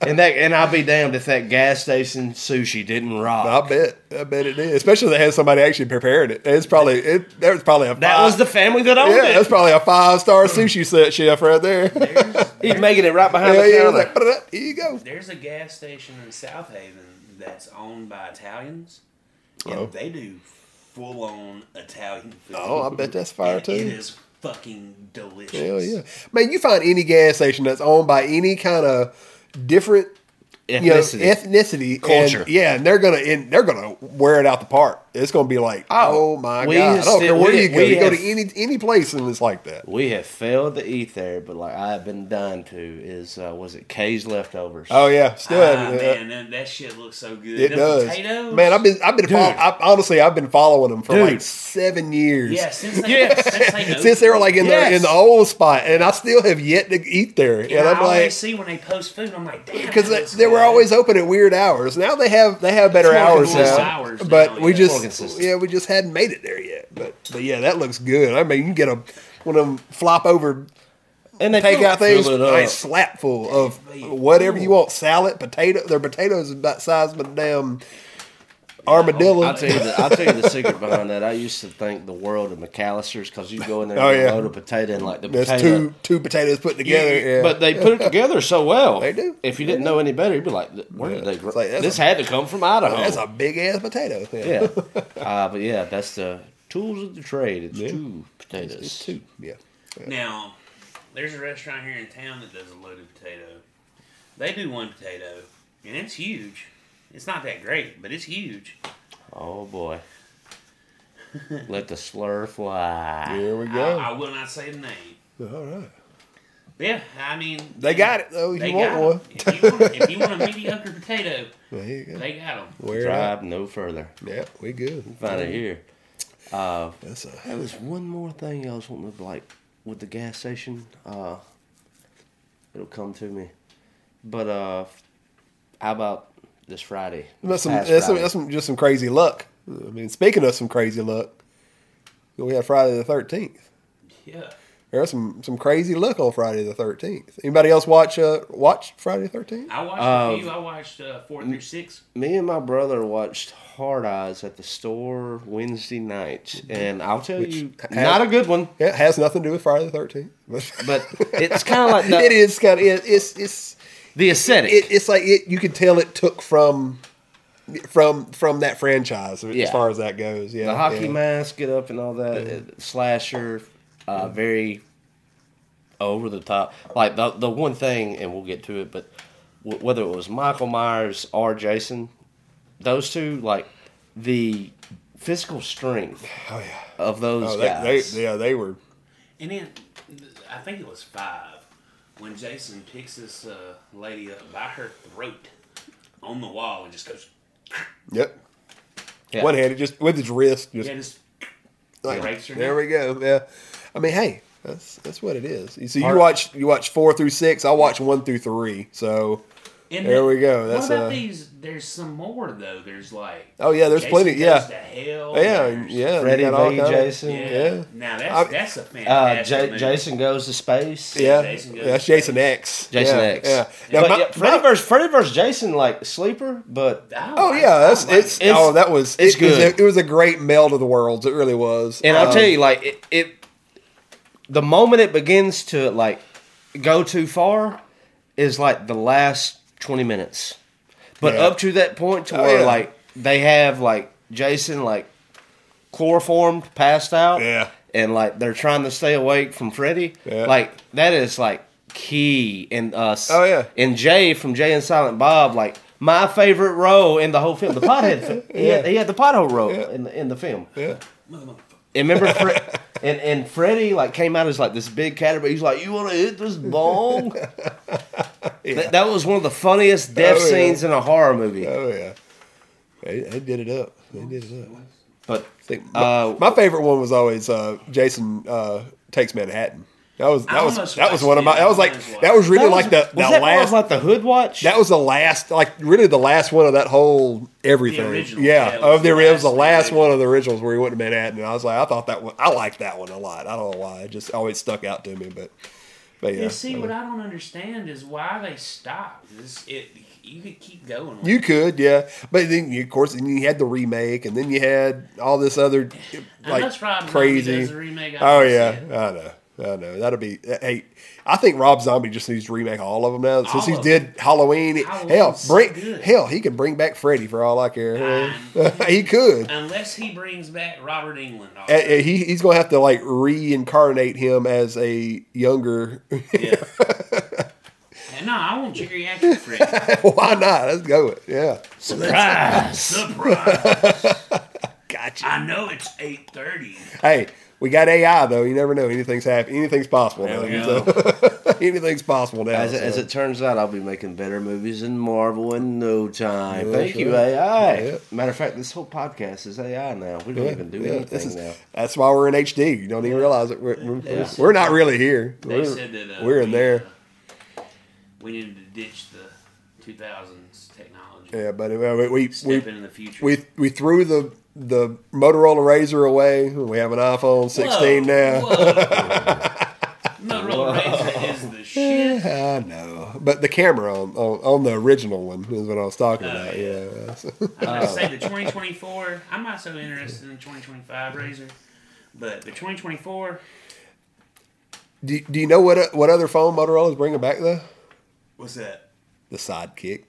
S8: And that, and I'll be damned if that gas station sushi didn't rock.
S6: I bet. I bet it did. Especially if they had somebody actually preparing it. It's probably it. There was probably a.
S8: That
S6: five,
S8: was the family that owned
S6: Yeah,
S8: it.
S6: that's probably a five star sushi set chef right there.
S8: He's making it right behind
S6: Yeah,
S8: the
S6: yeah.
S8: counter.
S6: Like, "Ba-da-da, here you go.
S7: There's a gas station in South Haven that's owned by Italians, and
S6: Oh.
S7: they do full on Italian food.
S6: Oh, I bet that's fire
S7: And
S6: too.
S7: It is fucking delicious.
S6: Hell yeah, man! You find any gas station that's owned by any kind of different you know,
S8: Ethnicity.
S6: ethnicity,
S8: Culture.
S6: and, yeah, and they're gonna and they're gonna wear it out the park. It's gonna be like,
S8: Oh,
S6: oh, my
S8: we
S6: god! I
S8: have
S6: don't care
S8: still-
S6: where
S8: we-
S6: you go.
S8: we
S6: You go
S8: have-
S6: to any any place and it's like that.
S8: We have failed to eat there, but like I have been dying to is uh, was it Kay's leftovers?
S6: Oh yeah, still
S7: Ah,
S6: haven't. uh,
S7: man, that, that shit looks so good.
S6: It
S7: Them
S6: does,
S7: potatoes,
S6: man. I've been I've been follow, I, honestly I've been following them for
S8: Dude.
S6: like seven years.
S7: Yeah, since they,
S8: Yes.
S7: since they,
S6: Since they were like in
S8: Yes.
S6: the in the old spot, and I still have yet to eat there. And,
S7: and I
S6: I'm
S7: always
S6: like,
S7: see when they post food, I'm like, damn,
S6: because
S7: that
S6: they,
S7: looks
S6: they were
S7: good.
S6: always open at weird hours. Now they have they have better
S8: It's more
S6: hours
S8: consistent.
S6: now,
S7: Hours
S6: but
S7: now,
S6: we
S7: yeah.
S6: just
S8: More consistent.
S6: yeah we just hadn't made it there yet. But but yeah, that looks good. I mean, you can get a one of them flop over
S8: and they
S6: takeout
S8: fill-
S6: things,
S8: fill it up.
S6: nice slap full of whatever you want. Salad, potato. Their potatoes is about the size of a damn armadillo.
S8: I'll tell you the I'll tell you the secret behind that. I used to think the world of McAllister's because you go in there
S6: Oh,
S8: and
S6: yeah.
S8: load a potato and like the
S6: There's
S8: potato.
S6: two two potatoes put together. Yeah,
S8: But they put it together so well.
S6: They do.
S8: If you didn't know any better, you'd be like, "Where did they
S6: It's
S8: grow?
S6: like, that's
S8: this
S6: a-
S8: had to come from Idaho."
S6: that's a big ass potato.
S8: yeah. Uh, but yeah, that's the tools of the trade. It's
S6: Yeah.
S8: two potatoes.
S6: It's two. Yeah.
S7: Now, there's a restaurant here in town that does a loaded potato. They do one potato, and it's huge. It's not that great, but it's huge.
S8: Oh boy. Let the slur fly.
S6: Here we
S7: I,
S6: go.
S7: I will not say the name.
S6: All right.
S7: But yeah, I mean,
S6: They got it though.
S7: They
S6: You want
S7: got 'em.
S6: one?
S7: If you want, if you want a mediocre potato,
S6: There you go.
S7: they got them.
S6: Wear it
S8: Drive
S6: out.
S8: no further.
S6: Yeah, we good.
S8: Find it here. Uh,
S6: That's a,
S8: there was one more thing I was wanting to like with the gas station. Uh, it'll come to me. But uh, how about this Friday?
S6: that's some,
S8: Past
S6: that's, some,
S8: Friday.
S6: that's some, just some crazy luck. I mean, speaking of some crazy luck, we had Friday the thirteenth.
S7: Yeah.
S6: There's some some crazy luck on Friday the thirteenth. Anybody else watch uh watch Friday the thirteenth?
S7: I watched
S8: Uh,
S7: a few. I watched uh, four through six.
S8: Me and my brother watched Hard Eyes at the store Wednesday night, and I'll tell
S6: Which
S8: you,
S6: has-
S8: not a good one.
S6: Yeah, it has nothing to do with Friday the thirteenth. But
S8: But it's kind of like the,
S6: it is kind of it, it's it's
S8: the aesthetic.
S6: it, it's like it. You can tell it took from from from that franchise as
S8: Yeah.
S6: far as that goes. Yeah,
S8: the hockey
S6: yeah.
S8: mask, get up and all that. It- slasher, uh, very over the top. Like the the one thing, and we'll get to it, but w- whether it was Michael Myers or Jason, those two, like the physical strength
S6: Oh yeah.
S8: of those
S6: Oh, they,
S8: guys.
S6: they, yeah, they were.
S7: And then I think it was five when Jason picks this uh, lady up by her throat on the wall and just goes.
S6: Yep.
S8: Yeah.
S6: One handed, just with his wrist, just
S7: Yeah, just
S6: like,
S7: breaks her
S6: there
S7: neck.
S6: we go. Yeah. I mean, hey, that's that's what it is. You see, you
S8: Part-
S6: watch you watch four through six. I watch one through three. So
S7: And
S6: there
S7: then-
S6: we go. That's
S7: what about
S6: uh,
S7: these? There's some more though. There's like
S6: oh yeah, there's
S7: Jason
S6: plenty.
S7: Goes
S6: Yeah,
S7: to hell.
S6: yeah,
S7: There's-
S6: yeah.
S8: Freddie
S6: you got all
S8: V,
S6: kinda-
S8: Jason.
S7: Yeah.
S6: Yeah.
S7: Now that's
S6: I-
S7: that's a
S8: Uh,
S7: fantastic
S8: J-
S7: movie.
S8: Jason goes to space.
S6: Yeah,
S7: Jason goes
S6: that's
S7: to
S6: Jason
S7: space.
S6: X.
S8: Jason
S6: yeah,
S8: X.
S6: Yeah. Now,
S8: But
S6: my-
S8: yeah, Freddy
S6: my-
S8: versus Freddy versus Jason, like sleeper, but
S7: I
S6: Oh
S7: like-
S6: yeah,
S7: I
S6: that's
S7: like
S6: it's,
S7: it.
S8: It's-
S6: oh that was
S8: it's
S6: it was
S8: good.
S6: a, it was a great meld of the worlds. It really was.
S8: and I'll
S6: Um,
S8: tell you, like it, it, the moment it begins to like go too far is like the last twenty minutes, but
S6: Yeah.
S8: up to that point to
S6: Oh,
S8: where
S6: yeah.
S8: like they have like Jason like chloroformed, passed out,
S6: Yeah.
S8: and like they're trying to stay awake from Freddy,
S6: Yeah.
S8: like that is like key in us.
S6: Oh, yeah.
S8: and Jay from Jay and Silent Bob, like my favorite role in the whole film, the pothead. film. He, had, he had the pothole role
S6: Yeah.
S8: in the in the film.
S6: Yeah.
S8: And remember, Fre- and and Freddie like came out as like this big caterpillar. He's like, "You want to hit this bong?" that, that was one of the funniest death
S6: Oh, yeah.
S8: scenes in a horror movie.
S6: Oh yeah. They, they did it up. They did it up.
S8: But
S6: I think my,
S8: Uh,
S6: my favorite one was always uh, Jason uh, Takes Manhattan. That was
S7: I
S6: that was
S7: almost
S6: that was
S7: watched
S6: one of my
S7: it.
S6: that was
S7: I
S6: like
S7: almost watched
S6: that was really
S8: that
S6: like the,
S8: was
S6: the
S8: that part
S6: last
S8: of like the Hood Watch.
S6: that was the last like really the last one of that whole everything.
S7: original,
S6: yeah,
S7: yeah, it was
S6: of the,
S7: the
S6: it was the
S7: last
S6: last
S7: original.
S6: one of the originals where he went to Manhattan. And I was like, I thought that one, I liked that one a lot. I don't know why, it just always stuck out to me. But But yeah,
S7: You see,
S6: uh,
S7: what I don't understand is why they stopped. This, it, you could keep going. with
S6: you
S7: it.
S6: could, yeah. But then, you, of course, then you had the remake, and then you had all this other like
S7: Unless Rob Zombie
S6: crazy.
S7: does the remake, I
S6: oh
S7: wanna see
S6: yeah,
S7: it.
S6: I know. I know that'll be. Hey, I think Rob Zombie just needs to remake all of them now. Since
S7: All
S6: he
S7: of
S6: did Halloween,
S7: Halloween's
S6: hell,
S7: so
S6: bring
S7: good.
S6: hell, he could bring back Freddy for all I care.
S7: I
S6: he could.
S7: Unless he brings back Robert Englund.
S6: Uh, uh, he, he's going to have to like reincarnate him as a younger.
S7: Yeah. And no, I want geriatric Freddy.
S6: Why not? Let's go with it. Yeah.
S8: Surprise!
S7: Surprise!
S6: Gotcha.
S7: I know it's eight thirty.
S6: Hey, we got A I though. You never know. Anything's happen. Anything's possible
S7: There
S6: now.
S7: we
S6: So- anything's possible now.
S8: As it,
S6: so.
S8: as it turns out, I'll be making better movies than Marvel in no time.
S6: Yeah,
S8: Thank
S6: sure.
S8: you, A I.
S6: Yeah.
S8: Matter of fact, this whole podcast is A I now. We don't
S6: Yeah,
S8: even do
S6: yeah,
S8: anything
S6: this is-
S8: now.
S6: That's why we're in H D. You don't even realize it. We're, we're,
S8: Yeah.
S6: we're not really here.
S7: They
S6: We're,
S7: said that uh,
S6: we're in
S7: we,
S6: there.
S7: uh, we needed to ditch the two thousands technology.
S6: Yeah, but uh, we we
S7: Step
S6: we,
S7: into the future.
S6: we we threw the the Motorola Razr away. We have an iPhone sixteen
S7: Whoa,
S6: now.
S7: whoa. Motorola Razr is the shit.
S6: I know, but the camera on, on on the original one is what I was talking
S7: Oh,
S6: about.
S7: yeah.
S6: Yeah.
S7: I was gonna say the twenty twenty-four. I'm not so interested in the twenty twenty-five Razr, but the twenty twenty-four.
S6: do Do you know what what other phone Motorola is bringing back though?
S7: What's that?
S6: The Sidekick.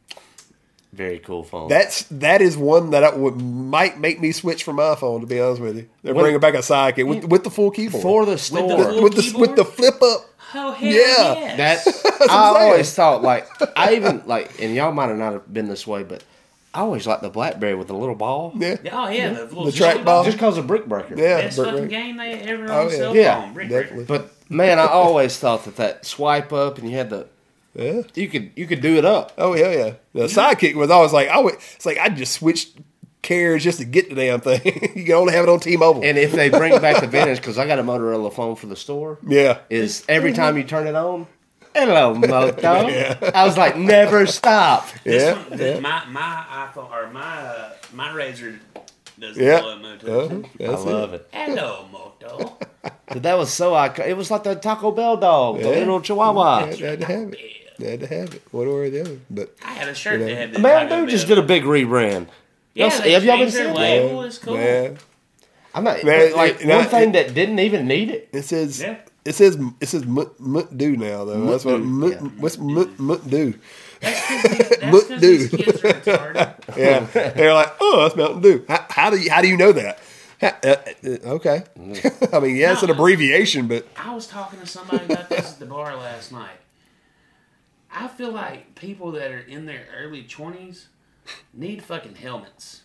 S8: Very cool phone.
S6: That's that is one that I would might make me switch from my phone. To be honest with you, they're
S8: What-
S6: bringing back a Sidekick with with the full keyboard
S8: For the store.
S7: full
S6: with the
S7: keyboard?
S6: with the flip up.
S7: Oh hell
S6: Yeah.
S7: yeah!
S8: That
S6: I'm
S8: I
S6: saying.
S8: always thought like I even like and y'all might have not have been this way, but I always liked the BlackBerry with the little ball.
S6: Yeah,
S7: Oh yeah, the, little
S6: The trackball.
S8: Just cause of brick breaker.
S6: yeah,
S7: Best
S6: but-
S7: fucking game they ever
S6: Oh,
S7: on
S6: yeah.
S7: cell
S8: Yeah,
S7: phone. Brick
S6: definitely.
S7: Breaker.
S8: But man, I always thought that that swipe up and you had the
S6: yeah.
S8: you could you could do it up.
S6: Oh yeah, yeah. The Sidekick was always like I would. It's like I just switched carriers just to get the damn thing. You can only have it on T-Mobile.
S8: And if they bring back the vintage, because I got a Motorola phone for the store,
S6: yeah,
S8: is every time you turn it on, hello Moto. I was like, never stop.
S7: This
S6: yeah,
S7: one, the,
S6: yeah.
S7: my my iPhone or my uh, my Razr does
S6: Yeah.
S7: the blow moto.
S6: Uh-huh.
S8: I
S6: That's
S8: love it.
S7: Hello Moto.
S8: But that was so iconic. It was like the Taco Bell dog, the
S6: Yeah.
S8: little Chihuahua.
S6: They had to have it. They had to have it. One or the other. But
S7: I had a shirt that had the
S8: Man,
S7: Taco
S8: dude just
S7: Bell.
S8: did a big rebrand.
S7: Yeah,
S8: Y'all-
S7: they
S8: have y'all been
S7: changed their
S8: seeing that?
S7: label. It's cool.
S6: yeah,
S8: I'm not
S6: Man,
S8: like
S6: it-
S8: one
S6: it-
S8: thing that didn't even need it.
S6: it says
S7: Yeah.
S6: it says it says mut, mut do now though. That's what
S8: do,
S6: mut,
S8: yeah.
S6: what's mut, mut do.
S7: That's because
S6: Mountain
S7: these
S6: Dew.
S7: kids are retarded.
S6: Yeah, they're like, oh, that's Mountain Dew. How, how do you how do you know that? Ha- uh, uh, okay, I mean, yeah, it's an
S7: No.
S6: abbreviation, but
S7: I was talking to somebody about this at the bar last night. I feel like people that are in their early twenties need fucking helmets.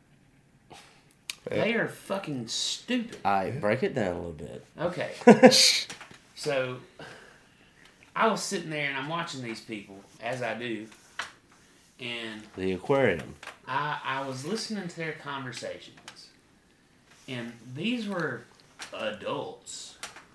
S7: They are fucking stupid.
S8: I break it down a little bit.
S7: Okay. So, I was sitting there and I'm watching these people, as I do, and
S8: The aquarium.
S7: I, I was listening to their conversations. And these were adults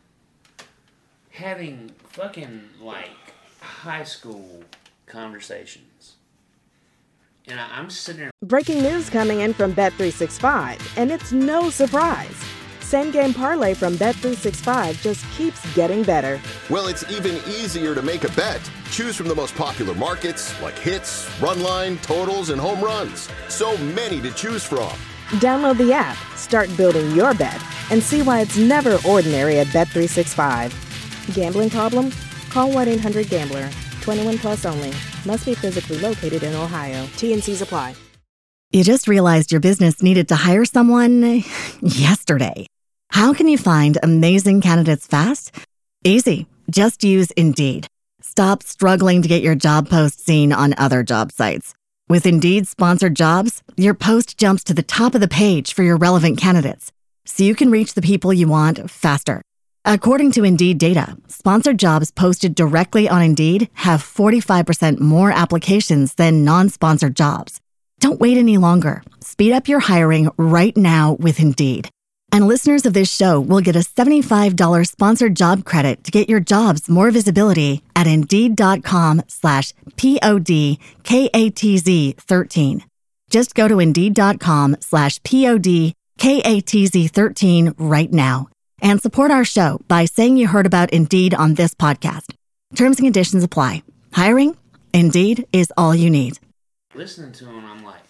S7: having fucking, like, high school conversations. And I, I'm sitting there.
S3: Breaking news coming in from Bet three sixty-five, and it's no surprise. Same game parlay from Bet three sixty-five just keeps getting better.
S4: Well, it's even easier to make a bet. Choose from the most popular markets like hits, run line, totals, and home runs. So many to choose from.
S3: Download the app, start building your bet, and see why it's never ordinary at Bet three sixty-five. Gambling problem? Call one eight hundred gambler. twenty-one plus only. Must be physically located in Ohio. T and C's apply.
S9: You just realized your business needed to hire someone yesterday. How can you find amazing candidates fast? Easy. Just use Indeed. Stop struggling to get your job post seen on other job sites. With Indeed sponsored jobs, your post jumps to the top of the page for your relevant candidates, so you can reach the people you want faster. According to Indeed data, sponsored jobs posted directly on Indeed have forty-five percent more applications than non-sponsored jobs. Don't wait any longer. Speed up your hiring right now with Indeed. And listeners of this show will get a seventy-five dollars sponsored job credit to get your jobs more visibility at Indeed.com slash P-O-D-K-A-T-Z 13. Just go to Indeed.com slash P-O-D-K-A-T-Z 13 right now And support our show by saying you heard about Indeed on this podcast. Terms and conditions apply. Hiring? Indeed is all you need.
S7: Listening to him, I'm like,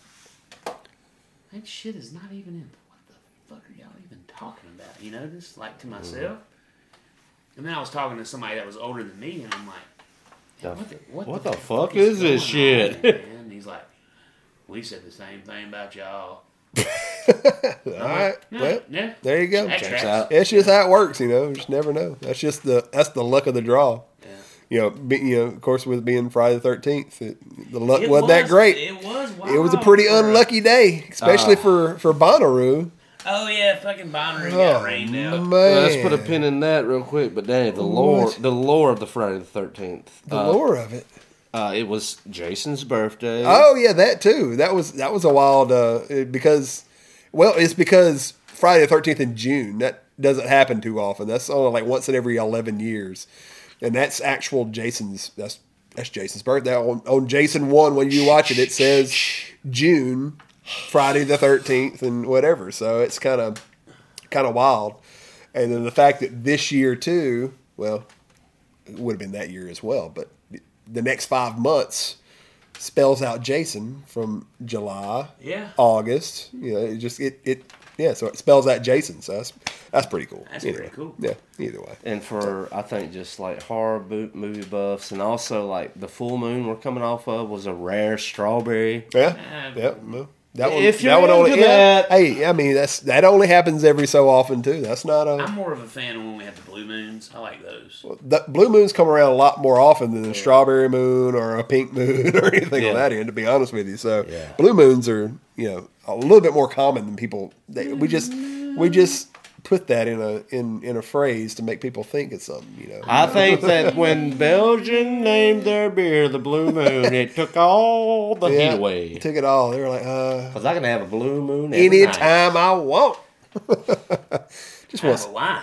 S7: that shit is not even in. What the fuck are y'all even talking about? You know, just like to myself. And then I was talking to somebody that was older than me, and I'm like,
S8: The,
S7: what the, what
S8: what
S7: the,
S8: the
S7: fuck,
S8: fuck is this
S7: going
S8: shit?
S7: on, man? And he's like, we said the same thing about y'all.
S6: All right.
S7: Yeah,
S6: Well,
S7: yeah.
S6: there you go.
S7: That
S8: Checks
S7: tracks.
S8: out.
S6: It's just how it works, you know. You just never know. That's just the that's the luck of the draw.
S7: Yeah.
S6: You know, be, you know, of course, with being Friday the thirteenth, the luck
S7: It
S6: wasn't that
S7: was-
S6: great.
S7: It was wild.
S6: It was a pretty
S7: for-
S6: unlucky day, especially
S8: Ah.
S6: for for Bonnaroo.
S7: Oh, yeah, fucking Bonnaroo
S6: Oh
S7: got rained out.
S6: man,
S8: Well, let's put a pin in that real quick. But Danny, the lore,
S6: What?
S8: the lore of the Friday the Thirteenth.
S6: The
S8: uh,
S6: lore of it.
S8: Uh, it was Jason's birthday.
S6: Oh yeah, that too. That was that was a wild uh, it- because, well, it's because Friday the thirteenth in June. That doesn't happen too often. That's only like once in every eleven years, and that's actual Jason's. That's that's Jason's birthday. On, on Jason one, when you watch it, it says June, Friday the thirteenth, and whatever. So it's kind of kind of wild. And then the fact that this year too, well, it would have been that year as well, but the next five months spells out Jason from July,
S7: Yeah.
S6: August. You know, it just it it yeah. So it spells out Jason. So that's that's pretty cool.
S7: That's
S6: Either
S7: pretty
S6: way.
S7: cool.
S6: Yeah. Either way.
S8: And for, I think, just like horror bo- movie buffs, and also like the full moon we're coming off of was a rare strawberry.
S6: Yeah.
S7: Uh,
S6: Yeah. Well, that one.
S8: If
S6: that
S8: you're
S6: one only.
S8: into
S6: Yeah,
S8: that.
S6: hey, I mean that's that only happens every so often too. That's not a.
S7: I'm more of a fan of when we have the blue moons. I like those.
S6: The blue moons come around a lot more often than a strawberry moon or a pink moon or anything
S8: Yeah.
S6: on that end, to be honest with you. So
S8: Yeah.
S6: blue moons are, you know, a little bit more common than people. They, we just we just put that in a in, in a phrase to make people think it's something, you know.
S8: I think that when Belgian named their beer the Blue Moon, it took all the
S6: Yeah,
S8: heat away.
S6: Took it all. They were like, uh,
S8: Because I can have a blue moon every night.
S6: anytime I want. Just
S7: I
S6: want.
S7: don't know why.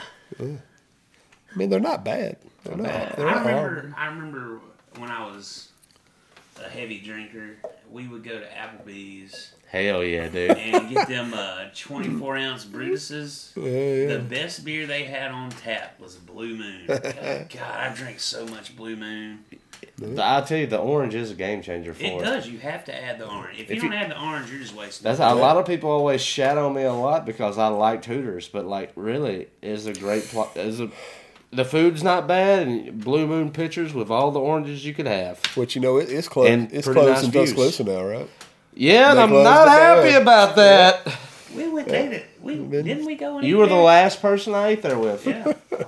S6: I mean, they're not bad. They're not.
S7: Uh,
S6: They're
S7: I
S6: not
S7: remember.
S6: horrible.
S7: I remember when I was a heavy drinker, we would go to Applebee's
S8: Hell yeah, dude.
S7: and get them uh, twenty-four ounce Brutuses.
S6: Yeah, yeah.
S7: The best beer they had on tap was Blue Moon. God, God, I drank so much Blue Moon.
S8: I tell you, the orange is a game changer for
S7: It
S8: it.
S7: does. You have to add the orange. If,
S8: If
S7: you don't
S8: you-
S7: add the orange, you're just wasting.
S8: That's
S7: it.
S8: a lot of people always shadow me a lot because I liked Hooters, but like really is a great pl- is a the food's not bad and Blue Moon pitchers with all the oranges you could have.
S6: Which, you know, it, it's closed.
S8: And
S6: It's
S8: pretty
S6: closed
S8: nice
S6: in
S8: views.
S6: Tuscaloosa now, right?
S8: Yeah, and
S6: They
S8: I'm
S6: closed
S8: not
S6: it
S8: happy
S6: down.
S8: about that.
S7: We went there. We didn't we go? And
S8: You
S7: eat
S8: were the
S7: there?
S8: last person I ate there with.
S7: Yeah.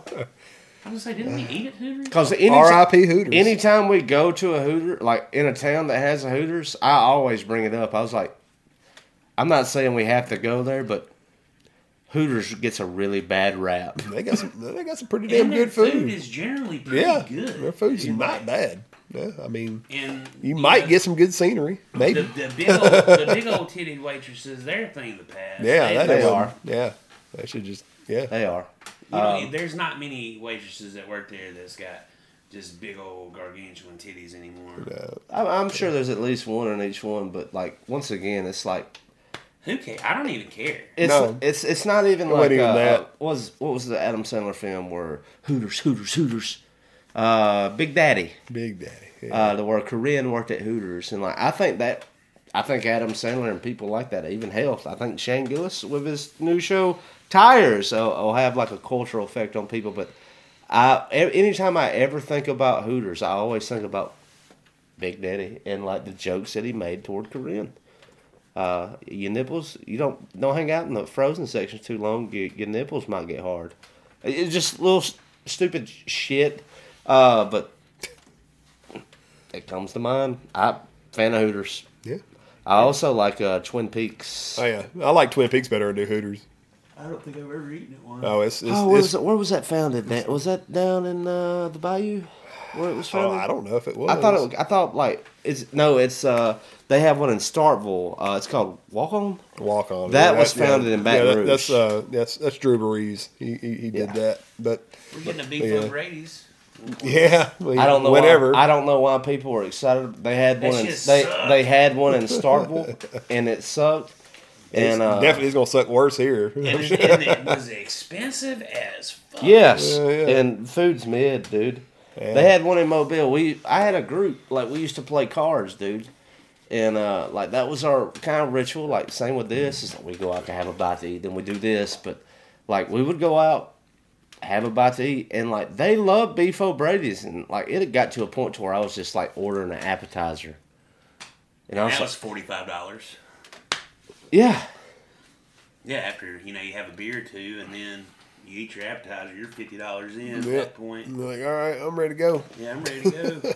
S7: I was gonna say, didn't we eat at Hooters?
S8: Because any
S6: R I P Hooters.
S8: anytime we go to a Hooter, like in a town that has a Hooters, I always bring it up. I was like, I'm not saying we have to go there, but Hooters gets a really bad rap.
S6: They got some. They got some pretty damn
S7: And their
S6: good food.
S7: food is generally pretty
S6: yeah,
S7: good.
S6: their food's
S7: You're
S6: not
S7: right.
S6: bad. Yeah, I mean,
S7: And
S6: you might
S7: know,
S6: get some good scenery, maybe.
S7: the, the big old the big old titty waitresses. They're a thing of the past.
S6: yeah,
S7: They-
S6: that
S8: they
S6: is-
S8: are.
S6: Yeah, they should just. Yeah,
S8: They are.
S7: You know,
S8: Um,
S7: there's not many waitresses that work there that's got just big old gargantuan titties anymore.
S8: I'm, I'm sure there's at least one in each one, but like once again, it's like
S7: Who cares? I don't even care.
S8: it's
S6: No.
S8: it's it's not even
S6: It
S8: like
S6: wasn't even
S8: uh,
S6: that.
S8: uh, what was what was the Adam Sandler film where Hooters, Hooters, Hooters, uh, Big Daddy,
S6: Big Daddy. Yeah.
S8: uh, the where Korean worked at Hooters, and like I think that I think Adam Sandler and people like that, even Health. I think Shane Gillis with his new show Tires will, will have like a cultural effect on people. But I a- anytime I ever think about Hooters, I always think about Big Daddy and like the jokes that he made toward Korean. Uh, your nipples, you don't don't hang out in the frozen sections too long. Your, your nipples might get hard. It's just little s- stupid shit. Uh, but it comes to mind. I fan of Hooters.
S6: Yeah.
S8: I also like uh, Twin Peaks.
S6: Oh yeah, I like Twin Peaks better than I do Hooters.
S7: I don't think I've ever eaten at one.
S6: Oh, it's. it's,
S8: Oh, where
S6: it's
S8: was, it, where was that founded? That was that down in uh, the Bayou, where it was
S6: oh,
S8: founded.
S6: I don't know if it was.
S8: I thought it. I thought like it's no. It's uh. They have one in Starkville. Uh, it's called Walk On.
S6: Walk On.
S8: That was founded in Baton
S6: yeah, that-
S8: Rouge.
S6: That's uh, that's that's Drew Brees. He he, he did
S8: Yeah.
S6: that, but
S7: We're getting a beef
S6: Yeah.
S7: on Brady's.
S6: yeah, well,
S8: I don't know.
S6: Whenever
S8: Why, I don't know why people were excited. They had
S7: That
S8: one. In,
S7: shit
S8: they
S7: sucked.
S8: they had one in Starkville, and it sucked. And uh,
S6: definitely, it's gonna suck worse here.
S7: And, and it was expensive as fuck.
S8: Yes,
S6: Yeah, yeah.
S8: and food's mid, dude.
S6: Yeah.
S8: They had one in Mobile. We I had a group like we used to play cards, dude, and uh, like that was our kind of ritual. Like same with this is like we go out to have a bite to eat, then we do this. But like we would go out, have a bite to eat, and like they love beef O'Brady's, and like it got to a point to where I was just like ordering an appetizer, and I was
S7: That
S8: like,
S7: was forty-five dollars.
S8: yeah.
S7: Yeah, after, you know, you have a beer or two, and then you eat your appetizer, you're fifty dollars in at
S6: Yeah.
S7: that point.
S6: I'm like, all right, I'm ready to go.
S7: Yeah, I'm ready to go.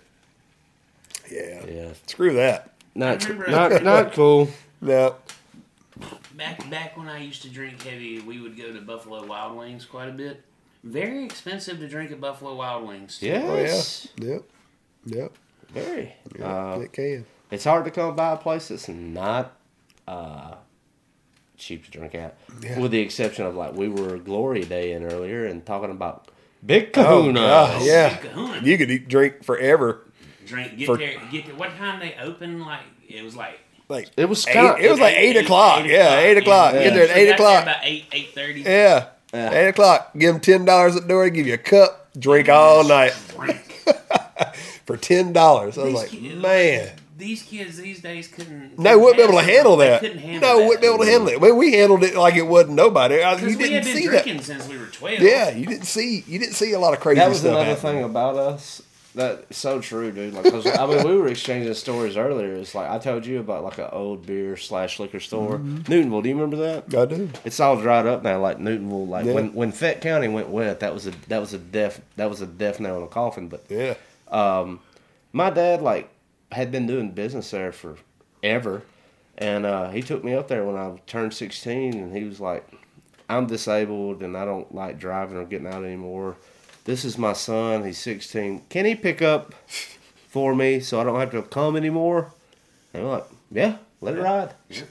S6: Yeah.
S8: Yeah.
S6: Screw that.
S8: Not
S7: I remember-
S8: not not cool.
S6: No.
S7: Back back when I used to drink heavy, we would go to Buffalo Wild Wings quite a bit. Very expensive to drink at Buffalo Wild Wings. too.
S8: Yes.
S6: Oh, yeah. Yep. Yep.
S8: Very.
S6: Yep.
S8: Uh,
S6: it can.
S8: It's hard to come by a place that's not uh, cheap to drink at,
S6: Yeah.
S8: with the exception of like we were Glory Day in earlier and talking about Big
S6: Oh,
S8: Kahuna.
S6: God, yeah.
S7: Big Kahuna.
S6: You could eat, drink forever.
S7: Drink, get
S6: For-
S7: there, get there. What time they open? Like, it was like
S6: Like
S8: It was
S6: eight,
S8: kind
S6: it was like eight, o'clock. yeah, eight o'clock.
S7: Yeah.
S6: Get there at
S7: So
S6: eight
S7: got there
S6: o'clock.
S7: About eight, eight thirty.
S6: Yeah.
S8: Yeah.
S6: Eight o'clock. Give them ten dollars at the door. Give you a cup. Drink all night
S7: Drink.
S6: for ten dollars. I was
S7: These
S6: like,
S7: kids-
S6: man.
S7: These kids these days couldn't.
S6: No, wouldn't be able to handle
S7: they
S6: that.
S7: Couldn't handle
S6: No,
S7: that.
S6: wouldn't be able to handle it. Well, we handled it like it wasn't nobody. I, you
S7: Because we
S6: didn't
S7: had been
S6: see
S7: drinking
S6: that.
S7: since we were twelve.
S6: Yeah, you didn't see. You didn't see a lot of crazy
S8: That was
S6: stuff.
S8: another
S6: happening.
S8: thing about us. That's so true, dude. Like, 'cause, I mean, we were exchanging stories earlier. It's like I told you about like an old beer slash liquor store,
S6: Mm-hmm.
S8: Newtonville. Do you remember that?
S6: I do.
S8: It's all dried up now, like Newtonville. Like
S6: Yeah.
S8: when when Fett County went wet, that was a that was a death that was a death nail in the coffin. But
S6: Yeah.
S8: um, my dad like had been doing business there forever, and uh, he took me up there when I turned sixteen, and he was like, "I'm disabled and I don't like driving or getting out anymore. This is my son. He's sixteen. Can he pick up for me so I don't have to come anymore?" And I'm like, "Yeah, let it ride."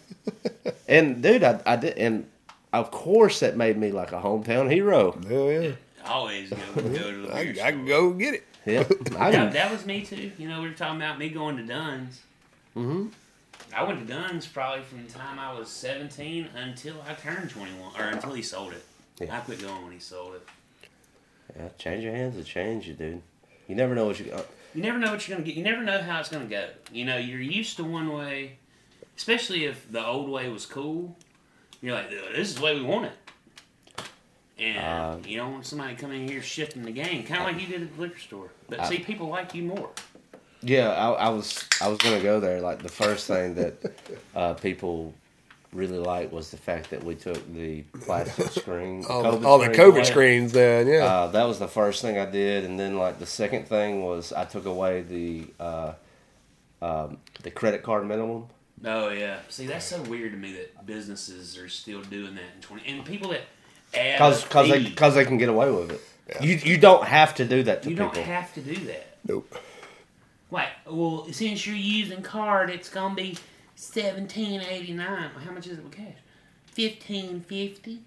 S8: And dude, I, I did, and of course that made me like a hometown hero.
S6: Hell yeah.
S7: Always go, go to the
S6: I,
S7: beer
S6: I
S7: store.
S6: can go get it.
S8: Yeah, I
S7: That,
S8: can,
S7: that was me too. You know, we were talking about me going to Dunn's.
S8: mm-hmm.
S7: I went to Dunn's probably from the time I was seventeen until I turned twenty-one, or until he sold it.
S8: Yeah.
S7: I quit going when he sold it.
S8: Yeah, change your hands will change you, dude. You never know what you. Uh,
S7: You never know what you're gonna get. You never know how it's gonna go. You know, you're used to one way, especially if the old way was cool. You're like, this is the way we want it, and
S8: Uh,
S7: you don't want somebody coming in here shifting the game, kind of like you did at the liquor store. But see, people like you more.
S8: Yeah, I, I was I was gonna go there. Like the first thing that uh, people really liked was the fact that we took the plastic screen,
S6: All,
S8: COVID
S6: the, all the
S8: screens
S6: COVID
S8: away.
S6: screens then, yeah.
S8: Uh, that was the first thing I did, and then like the second thing was I took away the uh, um, the credit card minimum.
S7: Oh yeah. See, that's so weird to me that businesses are still doing that in twenty and people that add
S8: Because
S7: a
S8: cause they,
S7: fee,
S8: cause they can get away with it. You you don't have to do that to
S7: you
S8: people.
S7: don't have to do that.
S6: Nope.
S7: Like, well, since you're using card, it's gonna be seventeen eighty nine. How much is it with cash? Fifteen fifty.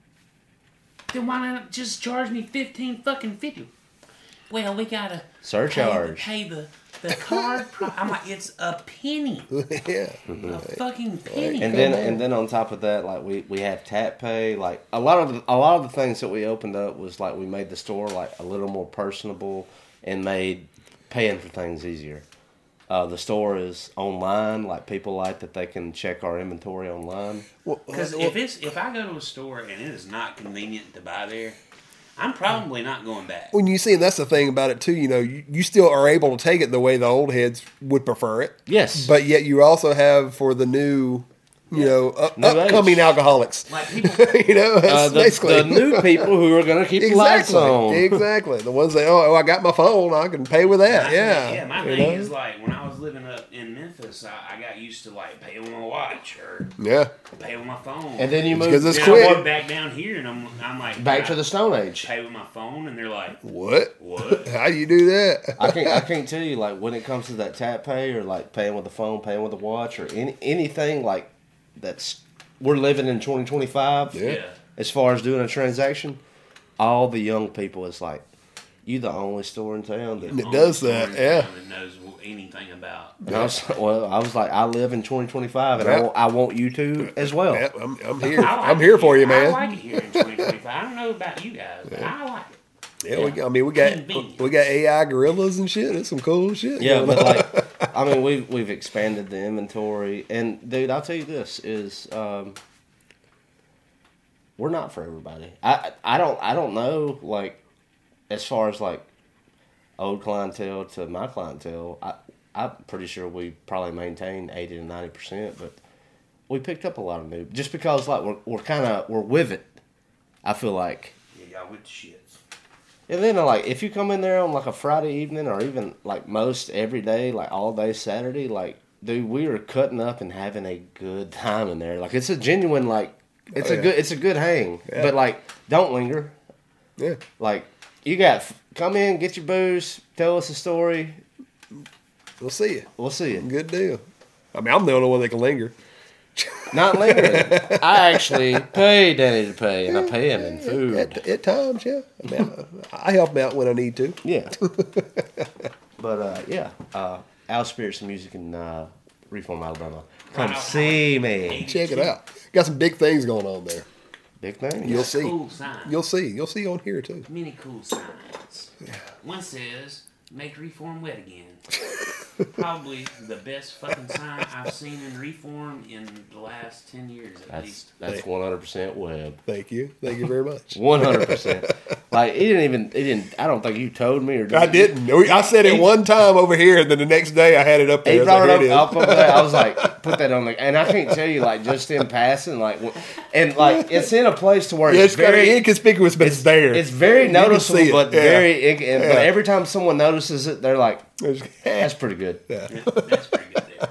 S7: Then why not just charge me fifteen fucking fifty? Well, we gotta
S8: Surcharge.
S7: pay, pay the the card. Pro- I'm like, it's a penny,
S6: yeah.
S7: a fucking penny.
S8: And then and then on top of that, like we, we have tap pay. Like a lot of the, a lot of the things that we opened up was like we made the store like a little more personable and made paying for things easier. Uh, the store is online. Like people like that they can check our inventory online.
S7: Because
S6: Well,
S7: if it's if I go to a store and it is not convenient to buy there, I'm probably not going back.
S6: when you see, and that's the thing about it too, you know, you, you still are able to take it the way the old heads would prefer it.
S8: Yes,
S6: But yet you also have for the new, you know, up,
S8: New
S6: upcoming
S8: age.
S6: alcoholics.
S7: Like people,
S6: you know, that's
S8: uh, the,
S6: basically
S8: the new people who are going to keep the lights
S6: exactly,
S8: on.
S6: exactly. The ones that oh, I got my phone, I can pay with that.
S7: my
S6: Yeah,
S7: thing, yeah. My
S6: you
S7: thing
S6: know?
S7: is like when I was living up in Memphis, I, I got used to like paying with my watch or
S6: yeah.
S7: pay with my phone.
S8: And then you move
S6: because it's
S7: then
S6: quick.
S7: I walk back down here and I'm I'm like
S8: back
S7: I
S8: to the Stone Age.
S7: pay with my phone and they're like,
S6: What?
S7: what?
S6: How do you do that?
S8: I can't I can't tell you like when it comes to that tap pay or like paying with the phone, paying with the watch, or any anything like that's we're living in twenty twenty-five.
S6: Yeah.
S7: Yeah.
S8: As far as doing a transaction, all the young people is like, you the only store in town that
S6: It does
S7: Only
S6: that,
S7: store in
S6: yeah.
S7: town that knows anything about.
S8: And I was, well, I was like, I live in twenty twenty-five, and I,
S6: Yeah.
S8: want, I want you to as well.
S6: Yeah, I'm, I'm here.
S7: I like
S6: I'm
S7: it
S6: here for you,
S7: here.
S6: man.
S7: I like it here in twenty twenty-five. I don't know about you guys, but I like it.
S6: Yeah, we, I mean, we got
S7: Convenient.
S6: we got A I gorillas and shit. It's some cool shit.
S8: Yeah,
S6: going
S8: but
S6: on.
S8: like, I mean, we've we've expanded the inventory, and dude, I'll tell you this is, um, we're not for everybody. I I don't I don't know like, as far as like, old clientele to my clientele. I I'm pretty sure we probably maintained eighty to ninety percent, but we picked up a lot of new just because like we're we're kind of we're with it. I feel like.
S7: Yeah, y'all with the shits.
S8: And then, like, if you come in there on, like, a Friday evening or even, like, most every day, like, all day Saturday, like, dude, we are cutting up and having a good time in there. Like, it's a genuine, like, it's
S6: Oh,
S8: a
S6: yeah.
S8: good it's a good hang.
S6: Yeah.
S8: But, like, don't linger.
S6: Yeah.
S8: Like, you got, come in, get your booze, tell us a story.
S6: We'll see you.
S8: We'll see you.
S6: Good deal. I mean, I'm the only one that can linger.
S8: Not lingering. I actually pay Danny to pay, and I pay him in food.
S6: At, at times, yeah. I mean, I, I help him out when I need to.
S8: Yeah. But, uh, yeah. Uh, Al Spirits and Music in uh, Reform, Alabama. Come
S7: Wow.
S8: see me.
S6: Check it out. Got some big things going on there.
S8: Big thing.
S6: You'll see.
S7: Cool sign.
S6: You'll see. You'll see on here too.
S7: Many cool signs. One says, make Reform wet again. Probably the best fucking sign I've seen in Reform in the last ten years at
S8: That's
S7: least.
S8: that's one hundred percent web.
S6: Thank you. Thank you very much.
S8: One hundred percent. Like he didn't even. He didn't. I don't think you told me or. Did
S6: I didn't. We- I said it one time over here, and then the next day I had it up there.
S8: He
S6: I was
S8: brought
S6: like,
S8: it
S6: "Here
S8: up,
S6: is."
S8: up over there. I was like, put that on the. And I can't tell you, like, just in passing, like, w- and like it's in a place to where
S6: Yeah,
S8: it's,
S6: it's kind of
S8: very
S6: inconspicuous, but it's, there.
S8: It's very
S6: You can
S8: noticeable,
S6: see it.
S8: but
S6: Yeah.
S8: very. It, and, But
S6: Yeah.
S8: every time someone notices it, they're like,
S6: It's-
S8: "That's pretty good."
S6: Yeah.
S7: Yeah, that's pretty good there.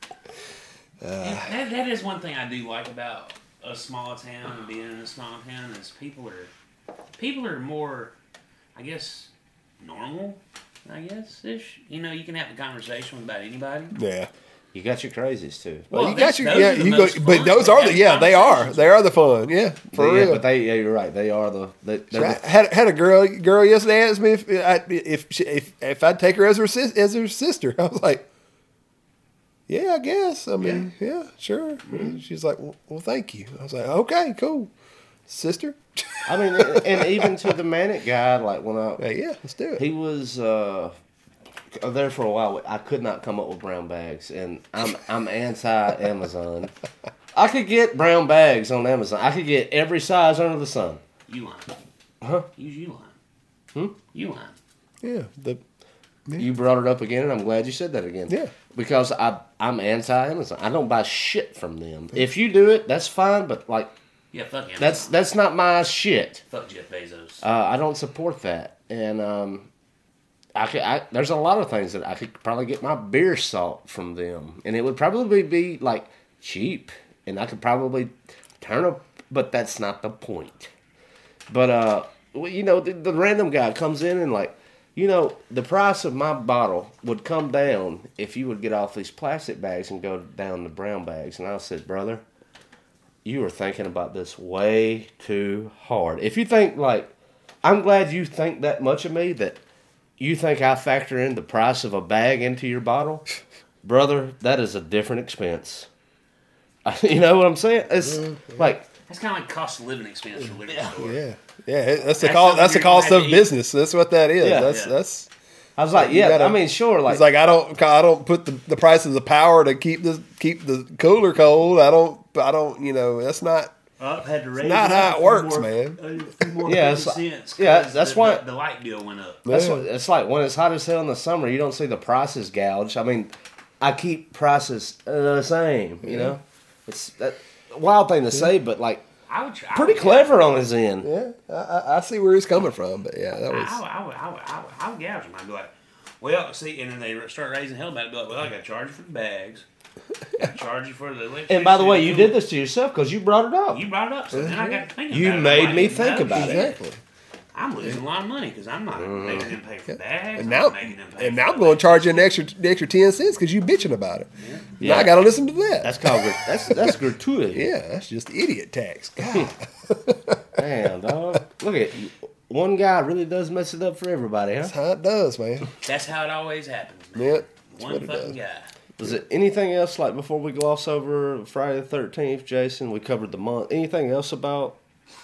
S7: And that, that is one thing I do like about a small town and being in a small town is people are people are more, I guess, normal. I guess ish. You know, you can have a conversation with about anybody.
S6: Yeah.
S8: You got your crazies too.
S6: Well,
S7: Well,
S6: you
S7: that's-
S6: got your
S7: those
S6: yeah.
S7: are the
S6: You go,
S7: most
S6: but
S7: fun.
S6: those are the
S7: Have
S6: yeah. They are.
S7: conversations.
S6: They are the fun. Yeah, for
S8: yeah,
S6: real.
S8: but they. Yeah, you're right. They are the. They, they're
S6: I
S8: the
S6: had had a girl girl yesterday asked me if I, if she, if if I'd take her as her sis, as her sister. I was like, yeah, I guess. I mean, yeah, sure. She's like, well, well, thank you. I was like, okay, cool, sister.
S8: I mean, and even to the Manic guy, like when I,
S6: Hey, yeah, let's do it.
S8: he was uh, there for a while. I could not come up with brown bags, and I'm I'm anti Amazon. I could get brown bags on Amazon. I could get every size under the sun.
S7: You line.
S8: Huh?
S7: Use you line.
S8: Hmm?
S7: You line.
S6: Yeah, the
S8: You brought it up again, and I'm glad you said that again.
S6: Yeah.
S8: Because I I'm anti Amazon. I don't buy shit from them. If you do it, that's fine. But like
S7: Yeah, fuck him.
S8: that's that's not my shit.
S7: fuck Jeff Bezos.
S8: Uh, I don't support that, and um, I could. I, there's a lot of things that I could probably get my beer salt from them, and it would probably be like cheap, and I could probably turn up. But that's not the point. But uh, well, you know, the, the random guy comes in and like, you know, the price of my bottle would come down if you would get off these plastic bags and go down to brown bags. And I said, brother, you are thinking about this way too hard. If you think like, I'm glad you think that much of me that you think I factor in the price of a bag into your bottle, brother. That is a different expense. You know what I'm saying? It's like
S7: That's kind of like cost of living expense for a liquor store.
S6: yeah, yeah. That's the
S7: That's
S6: cost. That's the
S7: something you're
S6: cost
S7: gonna
S6: of
S7: have to
S6: business. That's what that is.
S8: Yeah.
S6: that's
S7: Yeah.
S6: that's.
S8: I was like,
S6: You
S8: yeah.
S6: gotta-
S8: I mean, sure. Like,
S6: It's like I don't. I don't put the, the price of the power to keep the keep the cooler cold. I don't. I don't. You know. That's not.
S7: Oh, had to raise
S6: not
S7: it
S6: how
S7: up
S6: it
S7: a few
S6: works,
S7: more-
S6: man.
S7: A few more
S8: Yeah,
S7: fifty
S8: it's-
S7: cents
S8: yeah,
S7: 'cause
S8: that's
S7: the,
S8: why-
S7: the, the light bill went up.
S8: That's
S6: Yeah.
S8: what, it's like when it's hot as hell in the summer. You don't see the prices gouged. I mean, I keep prices the same. You know, it's that wild thing to say, but like
S7: I would. I
S8: pretty
S7: would,
S8: clever on his end.
S6: Yeah, I, I, I see where he's coming from, but yeah, that
S7: I,
S6: was.
S7: I, would- I, would, I, would, I, would, I would gouge them. I'd be like, well, see, and then they start raising hell about it. Be like, well, I got to charge you for the bags. Got to charge you for the electricity.
S8: And by the way, you did this to yourself because you brought it up.
S7: You brought it up, so then I got to think
S8: You
S7: about it.
S8: made
S7: I'm
S8: me
S7: like,
S8: think
S7: no
S8: about it.
S7: shit.
S6: Exactly.
S7: I'm losing a lot of money because I'm not making them pay for bags.
S6: And
S7: I'm
S6: now,
S7: not making them pay
S6: and
S7: for
S6: now I'm
S7: the
S6: going to charge you an extra, the extra ten cents because you bitching about it. Now I
S8: Yeah.
S6: got to listen to that.
S8: That's called grat- that's that's gratuity.
S6: yeah, that's just idiot tax. God.
S8: Damn, dog. Look at you. one guy really does mess it up for everybody, huh?
S6: That's how it does, man.
S7: That's how it always happens, man.
S6: Yeah, that's
S7: One
S6: what it
S7: fucking
S6: does.
S7: guy.
S8: Was it anything else, like, before we gloss over Friday the thirteenth, Jason? We covered the month. Anything else about...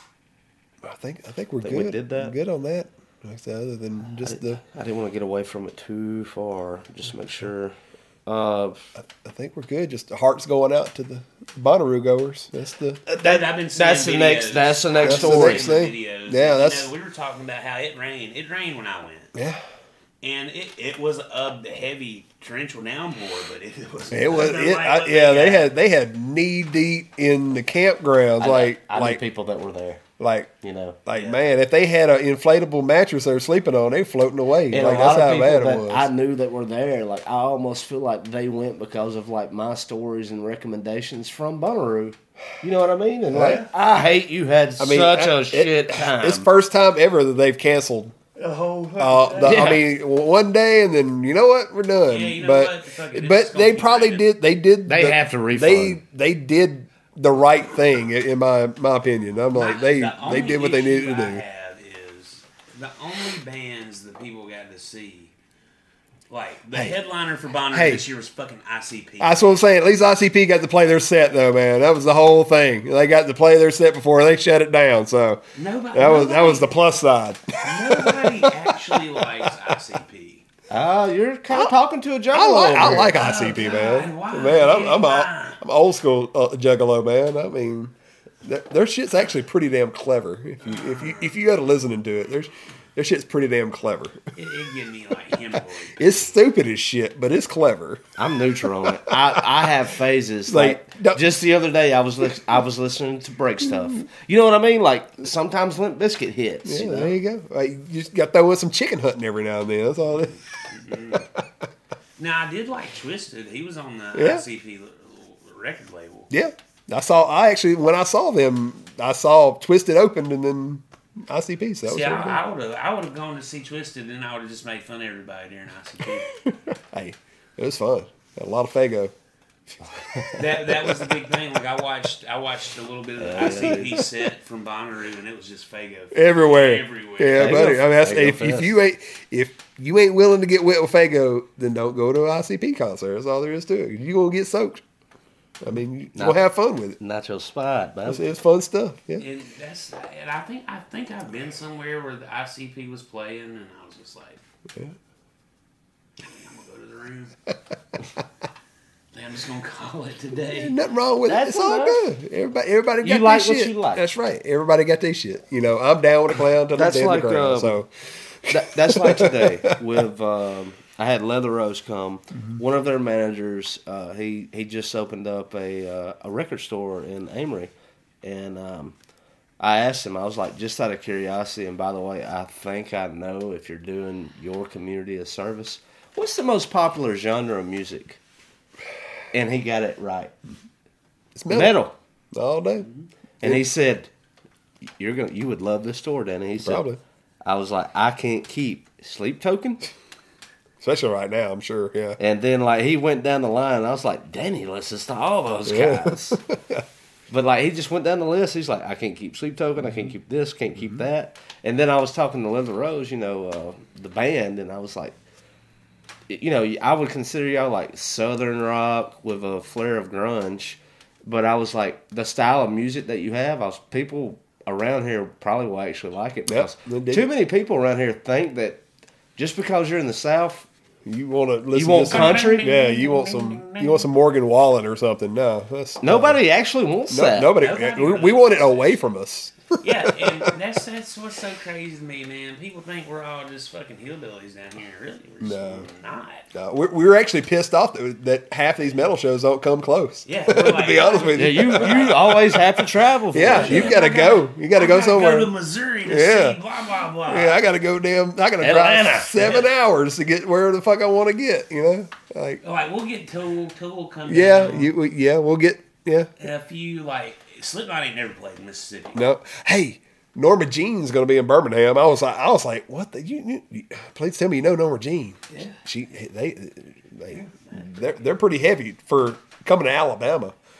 S6: I think I think we're
S8: I think
S6: good.
S8: we did that.
S6: We're good on that. Like I said, other than just the,
S8: I didn't want to get away from it too far. Just make sure. Uh,
S6: I, I think we're good. Just the hearts going out to the Bonnaroo goers. That's the
S7: That, I've been seeing
S8: that's the
S7: videos.
S8: next. That's the next
S6: That's the
S8: story.
S6: next thing.
S7: Videos.
S6: Yeah,
S7: You
S6: that's-
S7: know, we were talking about how it rained. It rained when I went,
S6: yeah.
S7: and it, it was a heavy torrential downpour, but it, it was.
S6: It was
S7: nothing
S6: it,
S7: like
S6: I,
S7: what
S6: yeah. They
S7: got.
S6: had they had knee deep in the campgrounds,
S8: I,
S6: like
S8: I, I
S6: like
S8: knew people that were there.
S6: like
S8: You know,
S6: like
S7: Yeah.
S6: man. If they had an inflatable mattress they were sleeping on, they were floating away.
S8: and
S6: like
S8: a lot
S6: that's how
S8: of
S6: bad
S8: people
S6: it
S8: that
S6: was.
S8: I knew that were there. Like I almost feel like they went because of like my stories and recommendations from Bonnaroo. You know what I mean? And like, I hate you had
S6: I mean,
S8: such
S6: I-
S8: a
S6: it-
S8: shit time.
S6: It's first time ever that they've canceled. Uh, the,
S8: Yeah.
S6: I mean, one day and then you know what, we're done.
S7: Yeah, you know
S6: but
S7: what? Fuck it, it's
S6: but
S7: just gonna
S6: they
S7: keep
S6: probably
S7: raining.
S6: did. They did.
S8: They
S6: the-
S8: have to
S6: They
S8: refund.
S6: they did the right thing in in my my opinion. I'm like
S7: My-
S6: they
S7: the
S6: they
S7: only
S6: did what they
S7: issue
S6: needed to
S7: I
S6: do.
S7: have is the only bands that people got to see. Like the
S6: Hey.
S7: headliner for Bonnaroo
S6: Hey.
S7: this year was fucking I C P.
S6: That's what I'm saying. At least I C P got to play their set though, man. That was the whole thing. They got to play their set before they shut it down. So
S7: Nobody.
S6: that was that
S7: nobody-
S6: was the plus side.
S7: Nobody actually likes I C P.
S8: Ah, you're kind of talking to a juggalo.
S6: I like I
S8: over here.
S6: like I C P,
S7: Oh,
S6: man.
S7: God, why?
S6: Man, I'm I'm,
S7: Why?
S6: a, I'm old school uh, juggalo, man. I mean, their, their shit's actually pretty damn clever. If you if you if you go to listening to it, there's their shit's pretty damn clever.
S7: It, it give me like hemorrhoids.
S6: It's stupid as shit, but it's clever.
S8: I'm neutral on it. I, I have phases.
S6: Like,
S8: Like,
S6: don't-
S8: just the other day, I was li- I was listening to break stuff. You know what I mean? Like sometimes Limp Bizkit hits.
S6: Yeah,
S8: you know?
S6: there you go. Like, you just got to throw in some chicken hunting every now and then. That's all it is.
S7: Now I did like Twisted. He was on the
S6: Yeah.
S7: I C P l- record label.
S6: Yeah, I saw. I actually when I saw them, I saw Twisted opened and then I C P. So that was
S7: See,
S6: really cool.
S7: I, I would have I would have gone to see Twisted, and I would have just made fun of everybody during I C P.
S6: Hey, it was fun. Got a lot of Fago.
S7: that that was the big thing. Like I watched I watched a little bit of the I C P set from Bonnaroo, and it was just Fago
S6: Everywhere.
S7: Everywhere.
S6: Yeah,
S8: Fago-
S6: buddy. I mean, that's,
S8: Fago
S6: if, if
S8: Fest.
S6: you ain't if you ain't willing to get wet with Fago, then don't go to an I C P concert. That's all there is to it. You gonna get soaked. I mean, you
S8: Nah.
S6: gonna have fun with it.
S8: Not your spot, man.
S6: It's, it's fun stuff. Yeah.
S7: And that's and I think I think I've been somewhere where the I C P was playing, and I was just like,
S6: Yeah.
S7: I'm gonna go to the room. I'm just gonna call it today.
S6: Ain't nothing wrong with
S8: That's
S6: it. It's all
S8: enough.
S6: good. Everybody, everybody got
S8: You
S6: their
S8: like what
S6: shit.
S8: you like.
S6: That's right. Everybody got their shit. You know, I'm down with a clown till the
S8: That's
S6: dead
S8: like,
S6: in the ground.
S8: um,
S6: So
S8: That, that's like today with um, I had Leather Rose come.
S6: Mm-hmm.
S8: One of their managers, uh, he he just opened up a uh, a record store in Amory, and um, I asked him. I was like, just out of curiosity. And by the way, I think I know if you're doing your community a service. What's the most popular genre of music? And he got it right.
S6: it's metal,
S8: Metal.
S6: all day.
S8: And he said, "You're gonna, you would love this store, Danny." He said,
S6: Probably.
S8: I was like, I can't keep Sleep Token.
S6: Especially right now, I'm sure. Yeah.
S8: And then like he went down the line, and I was like, Danny listens to all those
S6: Yeah.
S8: guys. But like he just went down the list. He's like, I can't keep Sleep Token, I can't keep this, can't keep that. And then I was talking to Leather Rose, you know, uh, the band, and I was like, you know, I would consider y'all like southern rock with a flair of grunge. But I was like, the style of music that you have, I was people around here probably will actually like it because
S6: they dig
S8: too
S6: it.
S8: many people around here think that just because you're in the South,
S6: You want to listen?
S8: you want
S6: to some,
S8: country.
S6: Yeah, you want some. You want some Morgan Wallen or something? No, that's
S8: Nobody actually wants
S6: No,
S8: that.
S6: nobody.
S7: Nobody
S6: we,
S7: does.
S6: we want it away from us.
S7: Yeah, and that's that's what's so crazy to me, man. People think we're all just fucking hillbillies down here. Really, we're just
S6: No.
S7: not.
S6: No, we're, we're actually pissed off that, that half these metal shows don't come close.
S7: Yeah, we're like,
S6: to be honest with
S8: Yeah,
S6: you.
S8: you you always have to travel. For
S6: Yeah,
S8: that
S6: you've
S8: shit.
S6: got to go. You got to
S7: I
S6: go
S7: gotta
S6: somewhere.
S7: Go to Missouri to
S6: Yeah.
S7: see blah blah blah.
S6: Yeah, I got to go damn. I got to
S8: Atlanta.
S6: drive seven hours to get where the fuck I want to get. You know, like
S7: Like we'll get Tool. Tool come
S6: yeah,
S7: down.
S6: you we- yeah, we'll get yeah.
S7: A few like Slipknot ain't never played in Mississippi.
S6: No, hey, Norma Jean's going to be in Birmingham. I was like, I was like, what the? You, you, you please tell me you know Norma Jean.
S7: Yeah.
S6: She they they they're, they're pretty heavy for coming to Alabama.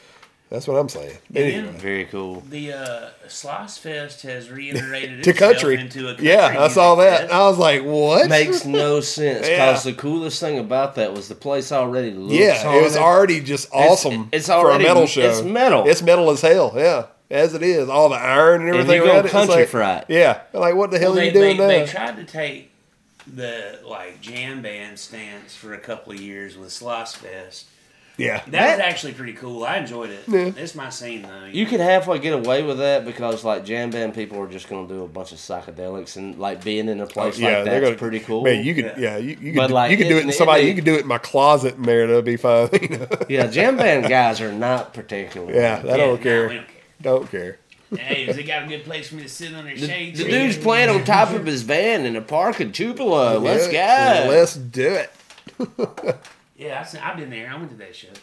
S6: That's what I'm saying.
S7: And
S6: Anyway.
S7: then
S8: Very cool.
S7: the uh, Sloss Fest has reiterated
S6: To
S7: itself
S6: country.
S7: into a country
S6: Yeah, I saw
S7: music
S6: that.
S7: fest.
S6: I was like, what?
S8: Makes no sense
S6: Yeah.
S8: because the coolest thing about that was the place already looks
S6: Yeah, it was
S8: haunted.
S6: already just awesome
S8: it's already-
S6: for a metal show.
S8: it's metal.
S6: It's metal as hell, yeah. As it is. All the iron and
S8: And
S6: everything
S8: you go
S6: around it. It's
S8: country
S6: like,
S8: fried.
S6: Yeah. Like, what the hell
S7: Well,
S6: are
S7: they,
S6: you doing
S7: they,
S6: now?
S7: they tried to take the like jam band stance for a couple of years with Sloss Fest.
S6: yeah.
S7: That, was actually pretty cool. I enjoyed it.
S6: Yeah.
S7: It's my scene though.
S8: You could halfway get away with that because, like, jam band people are just going to do a bunch of psychedelics and, like, being in a place
S6: yeah,
S8: like
S6: they're
S8: that's
S6: gonna,
S8: pretty cool.
S6: Man, you could,
S7: Yeah.
S6: yeah, you, you could,
S8: But,
S6: do,
S8: like,
S6: you could do it
S8: in
S6: in
S8: the-
S6: somebody.
S8: in the-
S6: You could do it in my closet in there. That'd be fine. You know?
S8: Yeah, jam band guys are not particular.
S6: Yeah, I
S7: Yeah,
S6: don't
S7: no,
S6: care.
S7: we don't care.
S6: Don't care.
S7: Hey, has it got a good place for me to sit under
S8: The,
S7: shade?
S8: the
S7: tree?
S8: dude's playing on top of his van in a park in Tupelo. Let's go.
S6: Yeah, Let's do it.
S7: Yeah, I've, seen, I've been there. I went to that show.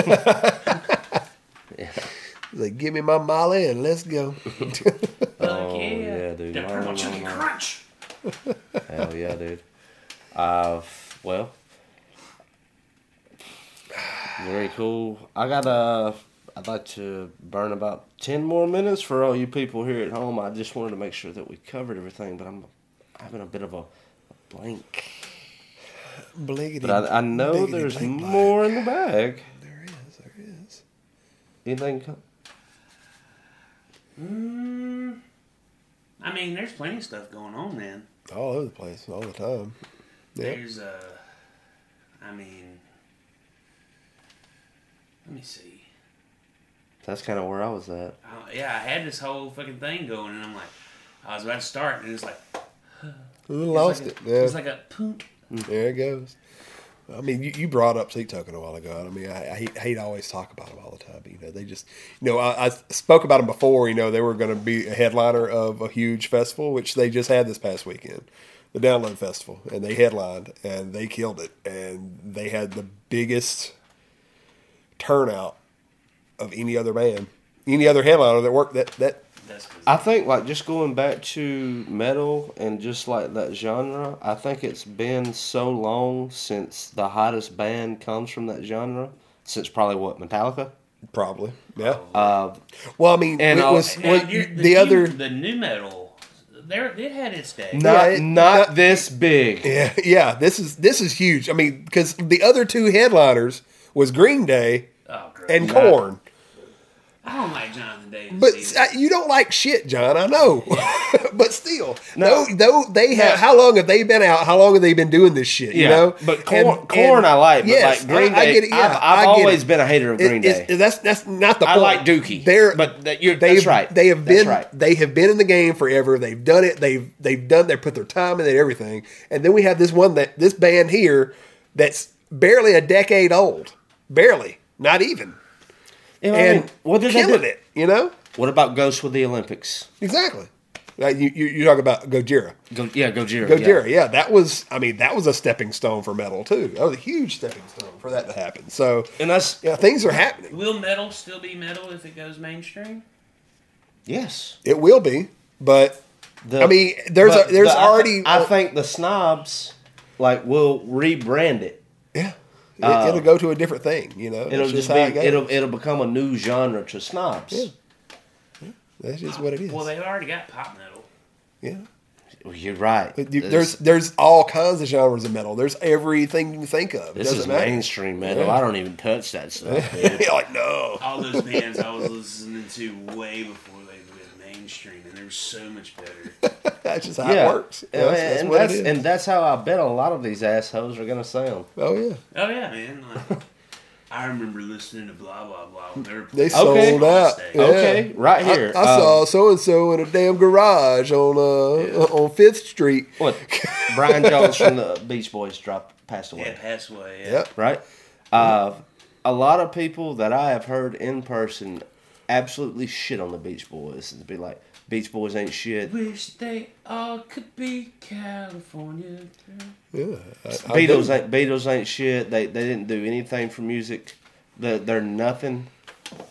S6: Like, give me my Molly and let's go.
S7: Fuck
S8: Oh,
S7: yeah.
S8: yeah, dude.
S7: The
S8: No,
S7: Purple
S8: no,
S7: Chicken
S8: no.
S7: Crunch.
S8: Hell yeah, dude. Uh, well, very cool. I got uh, I'd like to burn about ten more minutes for all you people here at home. I just wanted to make sure that we covered everything, but I'm having a bit of a, a blank.
S6: Blinkety,
S8: But I, I know
S6: biggity,
S8: there's
S6: blank, blank.
S8: more in the bag.
S6: There is. There is.
S8: Anything? co-
S7: Mm, I mean, there's plenty of stuff going on, man.
S6: All over the place, all the time. Yeah.
S7: There's, uh, I mean, let me see.
S8: That's kind of where I was at.
S7: Uh, yeah, I had this whole fucking thing going, and I'm like, I was about to start, and it's like,
S6: We lost
S7: it's
S6: it.
S7: like a,
S6: Yeah.
S7: It's like a poop.
S6: There it goes. I mean, you, you brought up Seat Token a while ago. I mean, I, I, hate, I hate to always talk about them all the time. But, you know, they just, you know, I, I spoke about them before. You know, they were going to be a headliner of a huge festival, which they just had this past weekend, the Download Festival, and they headlined and they killed it, and they had the biggest turnout of any other band, any other headliner that worked that that.
S7: That's 'cause
S8: I think, like, just going back to metal and just like that genre, I think it's been so long since the hottest band comes from that genre. Since probably what, Metallica?
S6: Probably, yeah.
S8: Uh,
S6: Well, I mean,
S8: and
S6: it
S8: I'll-
S6: was
S7: Now,
S6: well,
S7: you're-
S6: the,
S7: new,
S6: other.
S7: the new metal, there it had its day.
S8: not
S6: Yeah, it-
S8: not
S6: not-
S8: this big.
S6: Yeah, yeah. This is this is huge. I mean, because the other two headliners was Green Day
S7: Oh, gross.
S6: and Korn.
S7: I don't like Jonathan Davis.
S6: But
S7: either.
S6: uh, you don't like shit, John. I know. But still,
S8: No.
S6: no, though they have.
S8: No.
S6: How long have they been out? How long have they been doing this shit? You
S8: Yeah,
S6: know.
S8: but Korn, Korn I like, but
S6: yes,
S8: like Green
S6: I, I
S8: Day,
S6: get it. Yeah,
S8: I've, I've
S6: I get
S8: always
S6: it.
S8: been a hater of
S6: It-
S8: Green
S6: it's-
S8: Day.
S6: that's that's not the
S8: I
S6: point.
S8: like Dookie,
S6: They're
S8: but that, you're,
S6: they've,
S8: that's right.
S6: They have
S8: That's
S6: been
S8: right.
S6: they have been in the game forever. They've done it. They've they've done. They put their time in it. Everything. And then we have this one that this band here that's barely a decade old. Barely, not even.
S8: You know, I
S6: And
S8: mean, what did they
S6: killing
S8: do?
S6: it. You know
S8: What about Ghost with the Olympics?
S6: exactly. Like you you you talk about Gojira.
S8: Go, yeah, Gojira.
S6: Gojira,
S8: yeah.
S6: yeah, that was. I mean, that was a stepping stone for metal too. That was a huge stepping stone for that to happen. So,
S8: And that's
S6: yeah, things are happening.
S7: Will metal still be metal if it goes mainstream?
S8: yes.
S6: It will be, but
S8: The-
S6: I mean, there's
S8: but
S6: a, there's
S8: the- I
S6: already.
S8: thi- I think the snobs like will rebrand it.
S6: yeah, it, it'll go to a different thing. You know,
S8: Uh, It'll
S6: It's
S8: just
S6: how
S8: be
S6: it goes.
S8: it'll it'll become a new genre to snobs.
S6: Yeah. That's just what it is.
S7: Well, they've already got pop metal.
S6: yeah.
S8: Well, you're right.
S6: But you- There's there's all kinds of genres of metal. There's everything you can think of. It
S8: this is
S6: doesn't matter.
S8: mainstream metal.
S6: Yeah.
S8: I don't even touch that stuff. dude.
S6: You're like, no.
S7: All those bands I was listening to way before they went mainstream, and they were so much better.
S6: That's just how
S8: yeah,
S6: it works.
S8: And,
S6: That's, that's
S8: and
S6: what
S8: that's
S6: it is.
S8: and that's how I bet a lot of these assholes are gonna sound.
S6: oh yeah,
S7: Oh yeah, man. Like, I remember listening to blah blah blah when they were
S6: they
S7: playing
S6: sold
S7: on
S6: out.
S7: stage.
S6: Yeah.
S8: Okay, right
S6: I-
S8: here.
S6: I,
S8: Um,
S6: saw so and so in a damn garage on uh on Fifth Street.
S8: What? Brian Jones from the Beach Boys dropped, passed away.
S7: Yeah, passed away. Yeah.
S6: Yep.
S8: Right? Uh, a lot of people that I have heard in person absolutely shit on the Beach Boys and be like, Beach Boys ain't shit.
S7: Wish they all could be California.
S6: Yeah, I, I
S8: Beatles
S6: do.
S8: ain't Beatles ain't shit. They they didn't do anything for music. They're, they're nothing.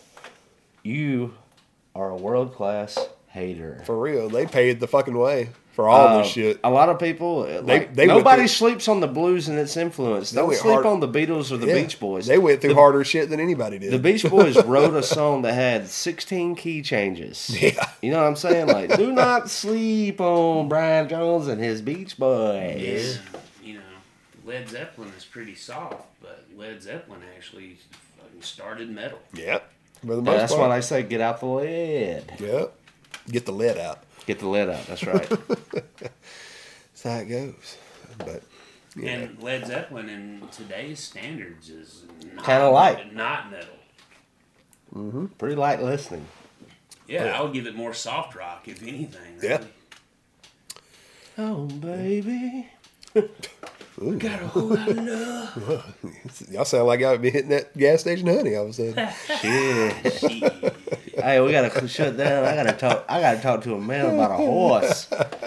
S8: You are a world class hater.
S6: For real. They paid the fucking way for all
S8: Uh,
S6: this shit.
S8: A lot of people, uh,
S6: They-
S8: like,
S6: they went
S8: nobody
S6: through-
S8: sleeps on the blues and its influence. Don't
S6: went
S8: sleep
S6: hard-
S8: on the Beatles or the
S6: Yeah.
S8: Beach Boys.
S6: They went through
S8: the,
S6: harder shit than anybody did.
S8: The Beach Boys wrote a song that had sixteen key changes.
S6: Yeah.
S8: You know what I'm saying? Like, do not sleep on Brian Jones and his Beach Boys.
S7: Yeah, you know, Led Zeppelin is pretty soft, but Led Zeppelin actually fucking started metal.
S6: Yeah. For the
S8: Yeah,
S6: most
S8: that's
S6: part.
S8: why they say get out the lead.
S6: Yeah. Get the lead out.
S8: Get the lead out. That's right.
S6: That's how it goes. But yeah.
S7: And Led Zeppelin in today's standards is not,
S8: Kinda light.
S7: not metal.
S8: hmm Pretty light listening.
S7: Yeah,
S6: Yeah.
S7: I would give it more soft rock, if anything.
S6: Yeah.
S7: Really.
S8: Oh, baby.
S7: Got a whole lot of love.
S6: Y'all sound like y'all be hitting that gas station honey all of a sudden.
S8: Shit.
S7: Shit.
S8: Hey, we gotta shut down. I gotta talk. I gotta talk to a man about a horse.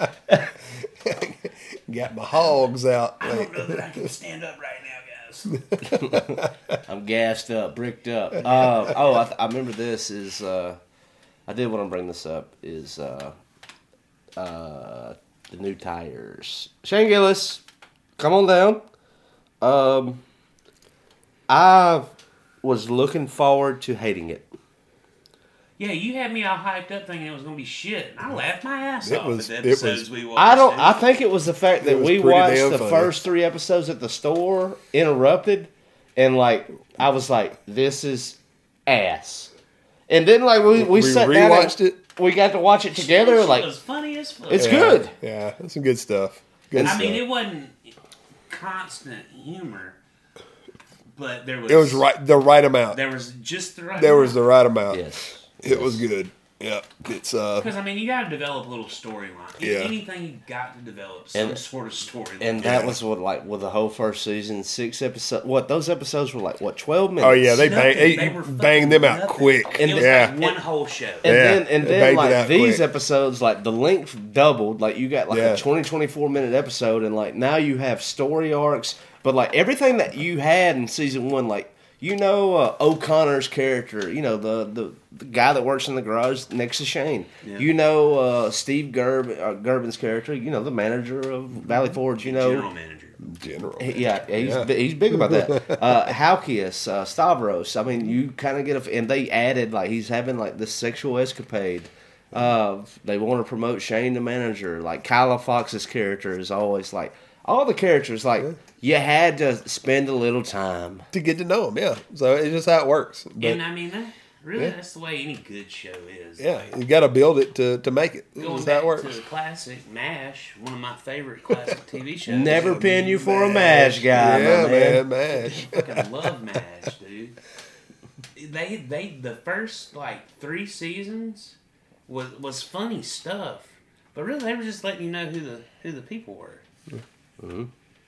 S6: Got my hogs out.
S7: I
S6: Like,
S7: don't know that I can stand up right now, guys.
S8: I'm gassed up, bricked up. Uh, oh, I, th- I remember this is. Uh, I did want to bring this up. Is uh, uh, the new tires? Shane Gillis, come on down. Um, I was looking forward to hating it.
S7: Yeah, you had me all hyped up thinking it was going to be shit. And I laughed my ass
S6: It
S7: off
S6: was-
S7: at the
S6: it was-
S7: episodes we watched.
S8: I don't.
S7: dude.
S8: I think it was the fact that
S6: was
S8: we
S6: pretty
S8: watched
S6: damn
S8: the
S6: funny.
S8: first three episodes at the store, interrupted, and like I was like, "This is ass." And then like we we,
S6: We
S8: sat down
S6: rewatched
S8: and
S6: it.
S8: we got to watch it together.
S7: Shit
S8: Like
S7: was funny as fuck.
S8: it's
S6: yeah,
S8: good.
S6: Yeah, that's some good stuff. Good
S7: I
S6: stuff.
S7: mean, it wasn't constant humor, but there was.
S6: It was right, the right amount.
S7: There was just the right.
S6: There was the right amount.
S8: Yes,
S6: It was good. Yeah, it's uh,
S7: Because I mean, you got to develop a little storyline.
S6: Yeah.
S7: Anything you got to develop some
S8: And-
S7: sort of storyline.
S8: and that
S6: Yeah.
S8: was what like with the whole first season, six episodes. What those episodes were like? What twelve minutes?
S6: oh yeah, they bang,
S7: Nothing.
S6: they,
S7: They were
S6: bang them out
S7: nothing.
S6: quick.
S7: it was
S6: yeah,
S7: like one whole show.
S8: And
S6: Yeah,
S8: then and
S6: they
S8: then
S6: banged it
S8: like
S6: out
S8: these
S6: quick.
S8: episodes, like the length doubled. Like you got like
S6: Yeah.
S8: a twenty, twenty-four minute episode, and like now you have story arcs. But like everything that you had in season one, like you know uh, O'Connor's character, you know the, the the guy that works in the garage next to Shane.
S7: Yeah.
S8: You know uh, Steve Gerb, uh, Gerbin's character. You know the manager of Valley Forge. You know
S7: General manager.
S6: general.
S8: He- Yeah, he's
S6: Yeah.
S8: bi- he's big about that. Uh, Halkias, uh, Stavros. I mean, you kind of get a, and they added like he's having like this sexual escapade. Uh, they want to promote Shane the manager. Like Kyla Fox's character is always like all the characters. Like you had to spend a little time.
S6: To get to know them, yeah. So it's just how it works. But,
S7: And I mean, that, really,
S6: Yeah.
S7: that's the way any good show is.
S6: yeah, you got to build it to, to make it.
S7: Going
S6: That's
S7: back
S6: how it works.
S7: to the classic MASH, one of my favorite classic T V shows.
S8: Never pin you for a mash guy,
S6: yeah,
S8: my man.
S6: man, mash.
S7: I fucking love MASH, dude. They they the first like three seasons was was funny stuff, but really they were just letting you know who the who the people were.
S8: Mhm.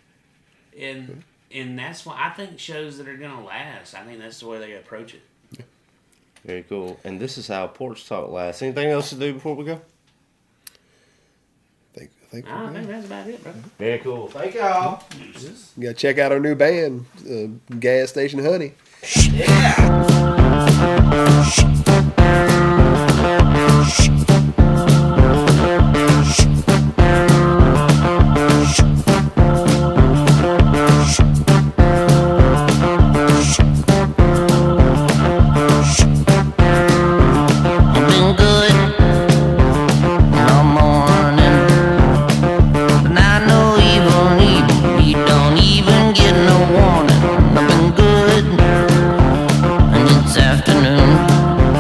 S7: And and that's why I think shows that are gonna last. I think that's the way they approach it.
S8: Very cool. And this is how Porch Talk lasts. Anything else to do before we go?
S6: I think, I think
S7: I
S6: we're
S7: think
S6: good.
S7: that's about it, bro.
S8: Very cool. Thank y'all.
S7: Deuces.
S6: You got to check out our new band, uh, Gas Station Honey.
S5: I've been good all morning, but I know even evil. You don't even get no warning. I've been good, and it's afternoon.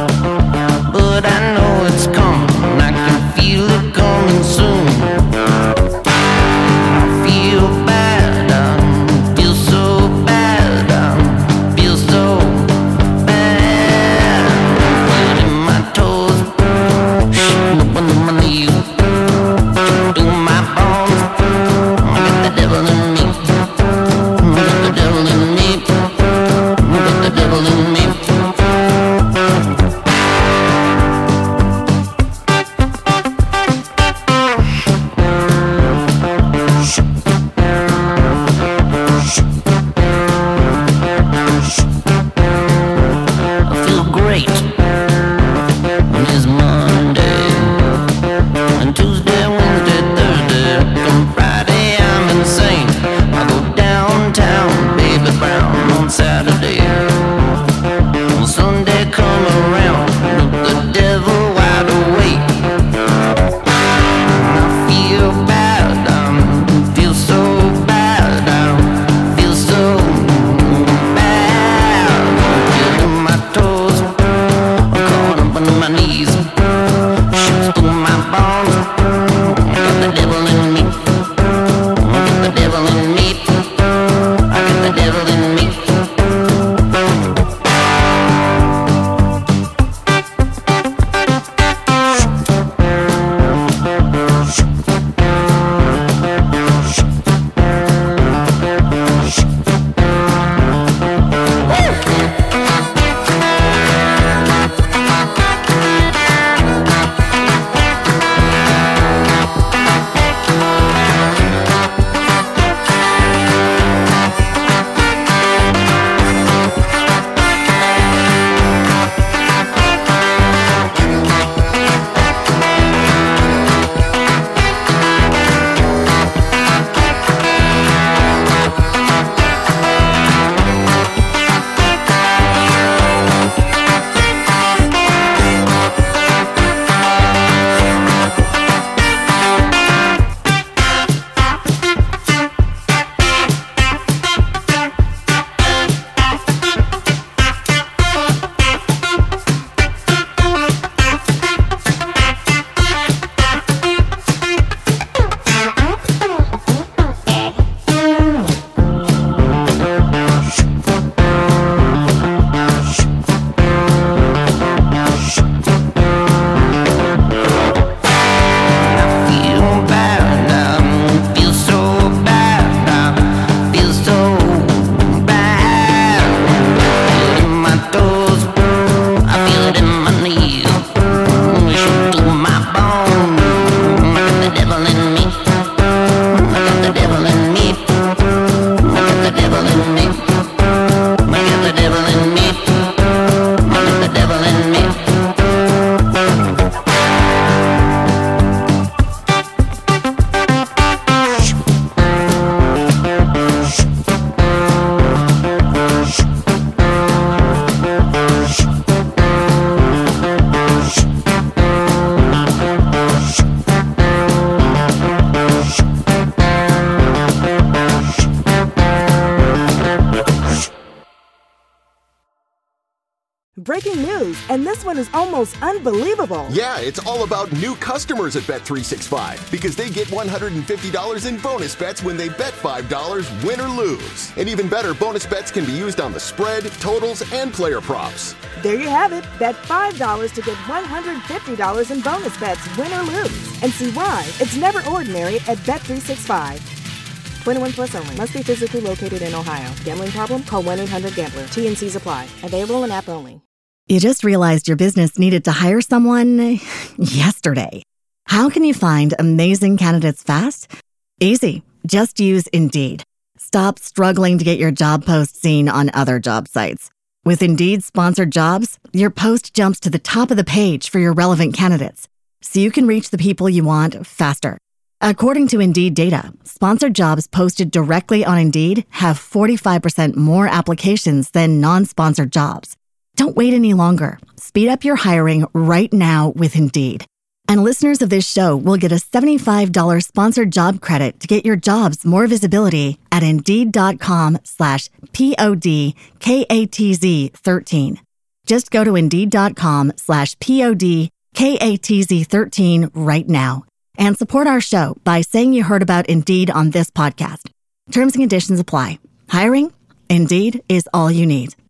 S3: breaking news, and this one is almost unbelievable.
S4: Yeah, it's all about new customers at Bet three sixty-five because they get one hundred fifty dollars in bonus bets when they bet five dollars, win or lose. And even better, bonus bets can be used on the spread, totals, and player props.
S3: There you have it. Bet five dollars to get one hundred fifty dollars in bonus bets, win or lose. And see why it's never ordinary at Bet three sixty-five. twenty-one plus only. Must be physically located in Ohio. Gambling problem? Call one eight hundred gambler. T N Cs apply. Available in app only.
S9: You just realized your business needed to hire someone yesterday. How can you find amazing candidates fast? Easy. Just use Indeed. Stop struggling to get your job post seen on other job sites. With Indeed sponsored jobs, your post jumps to the top of the page for your relevant candidates, so you can reach the people you want faster. According to Indeed data, sponsored jobs posted directly on Indeed have forty-five percent more applications than non-sponsored jobs. Don't wait any longer. Speed up your hiring right now with Indeed. And listeners of this show will get a seventy-five dollars sponsored job credit to get your jobs more visibility at Indeed.com slash P-O-D-K-A-T-Z 13. Just go to Indeed.com slash P-O-D-K-A-T-Z 13 right now. And support our show by saying you heard about Indeed on this podcast. Terms and conditions apply. Hiring? Indeed is all you need.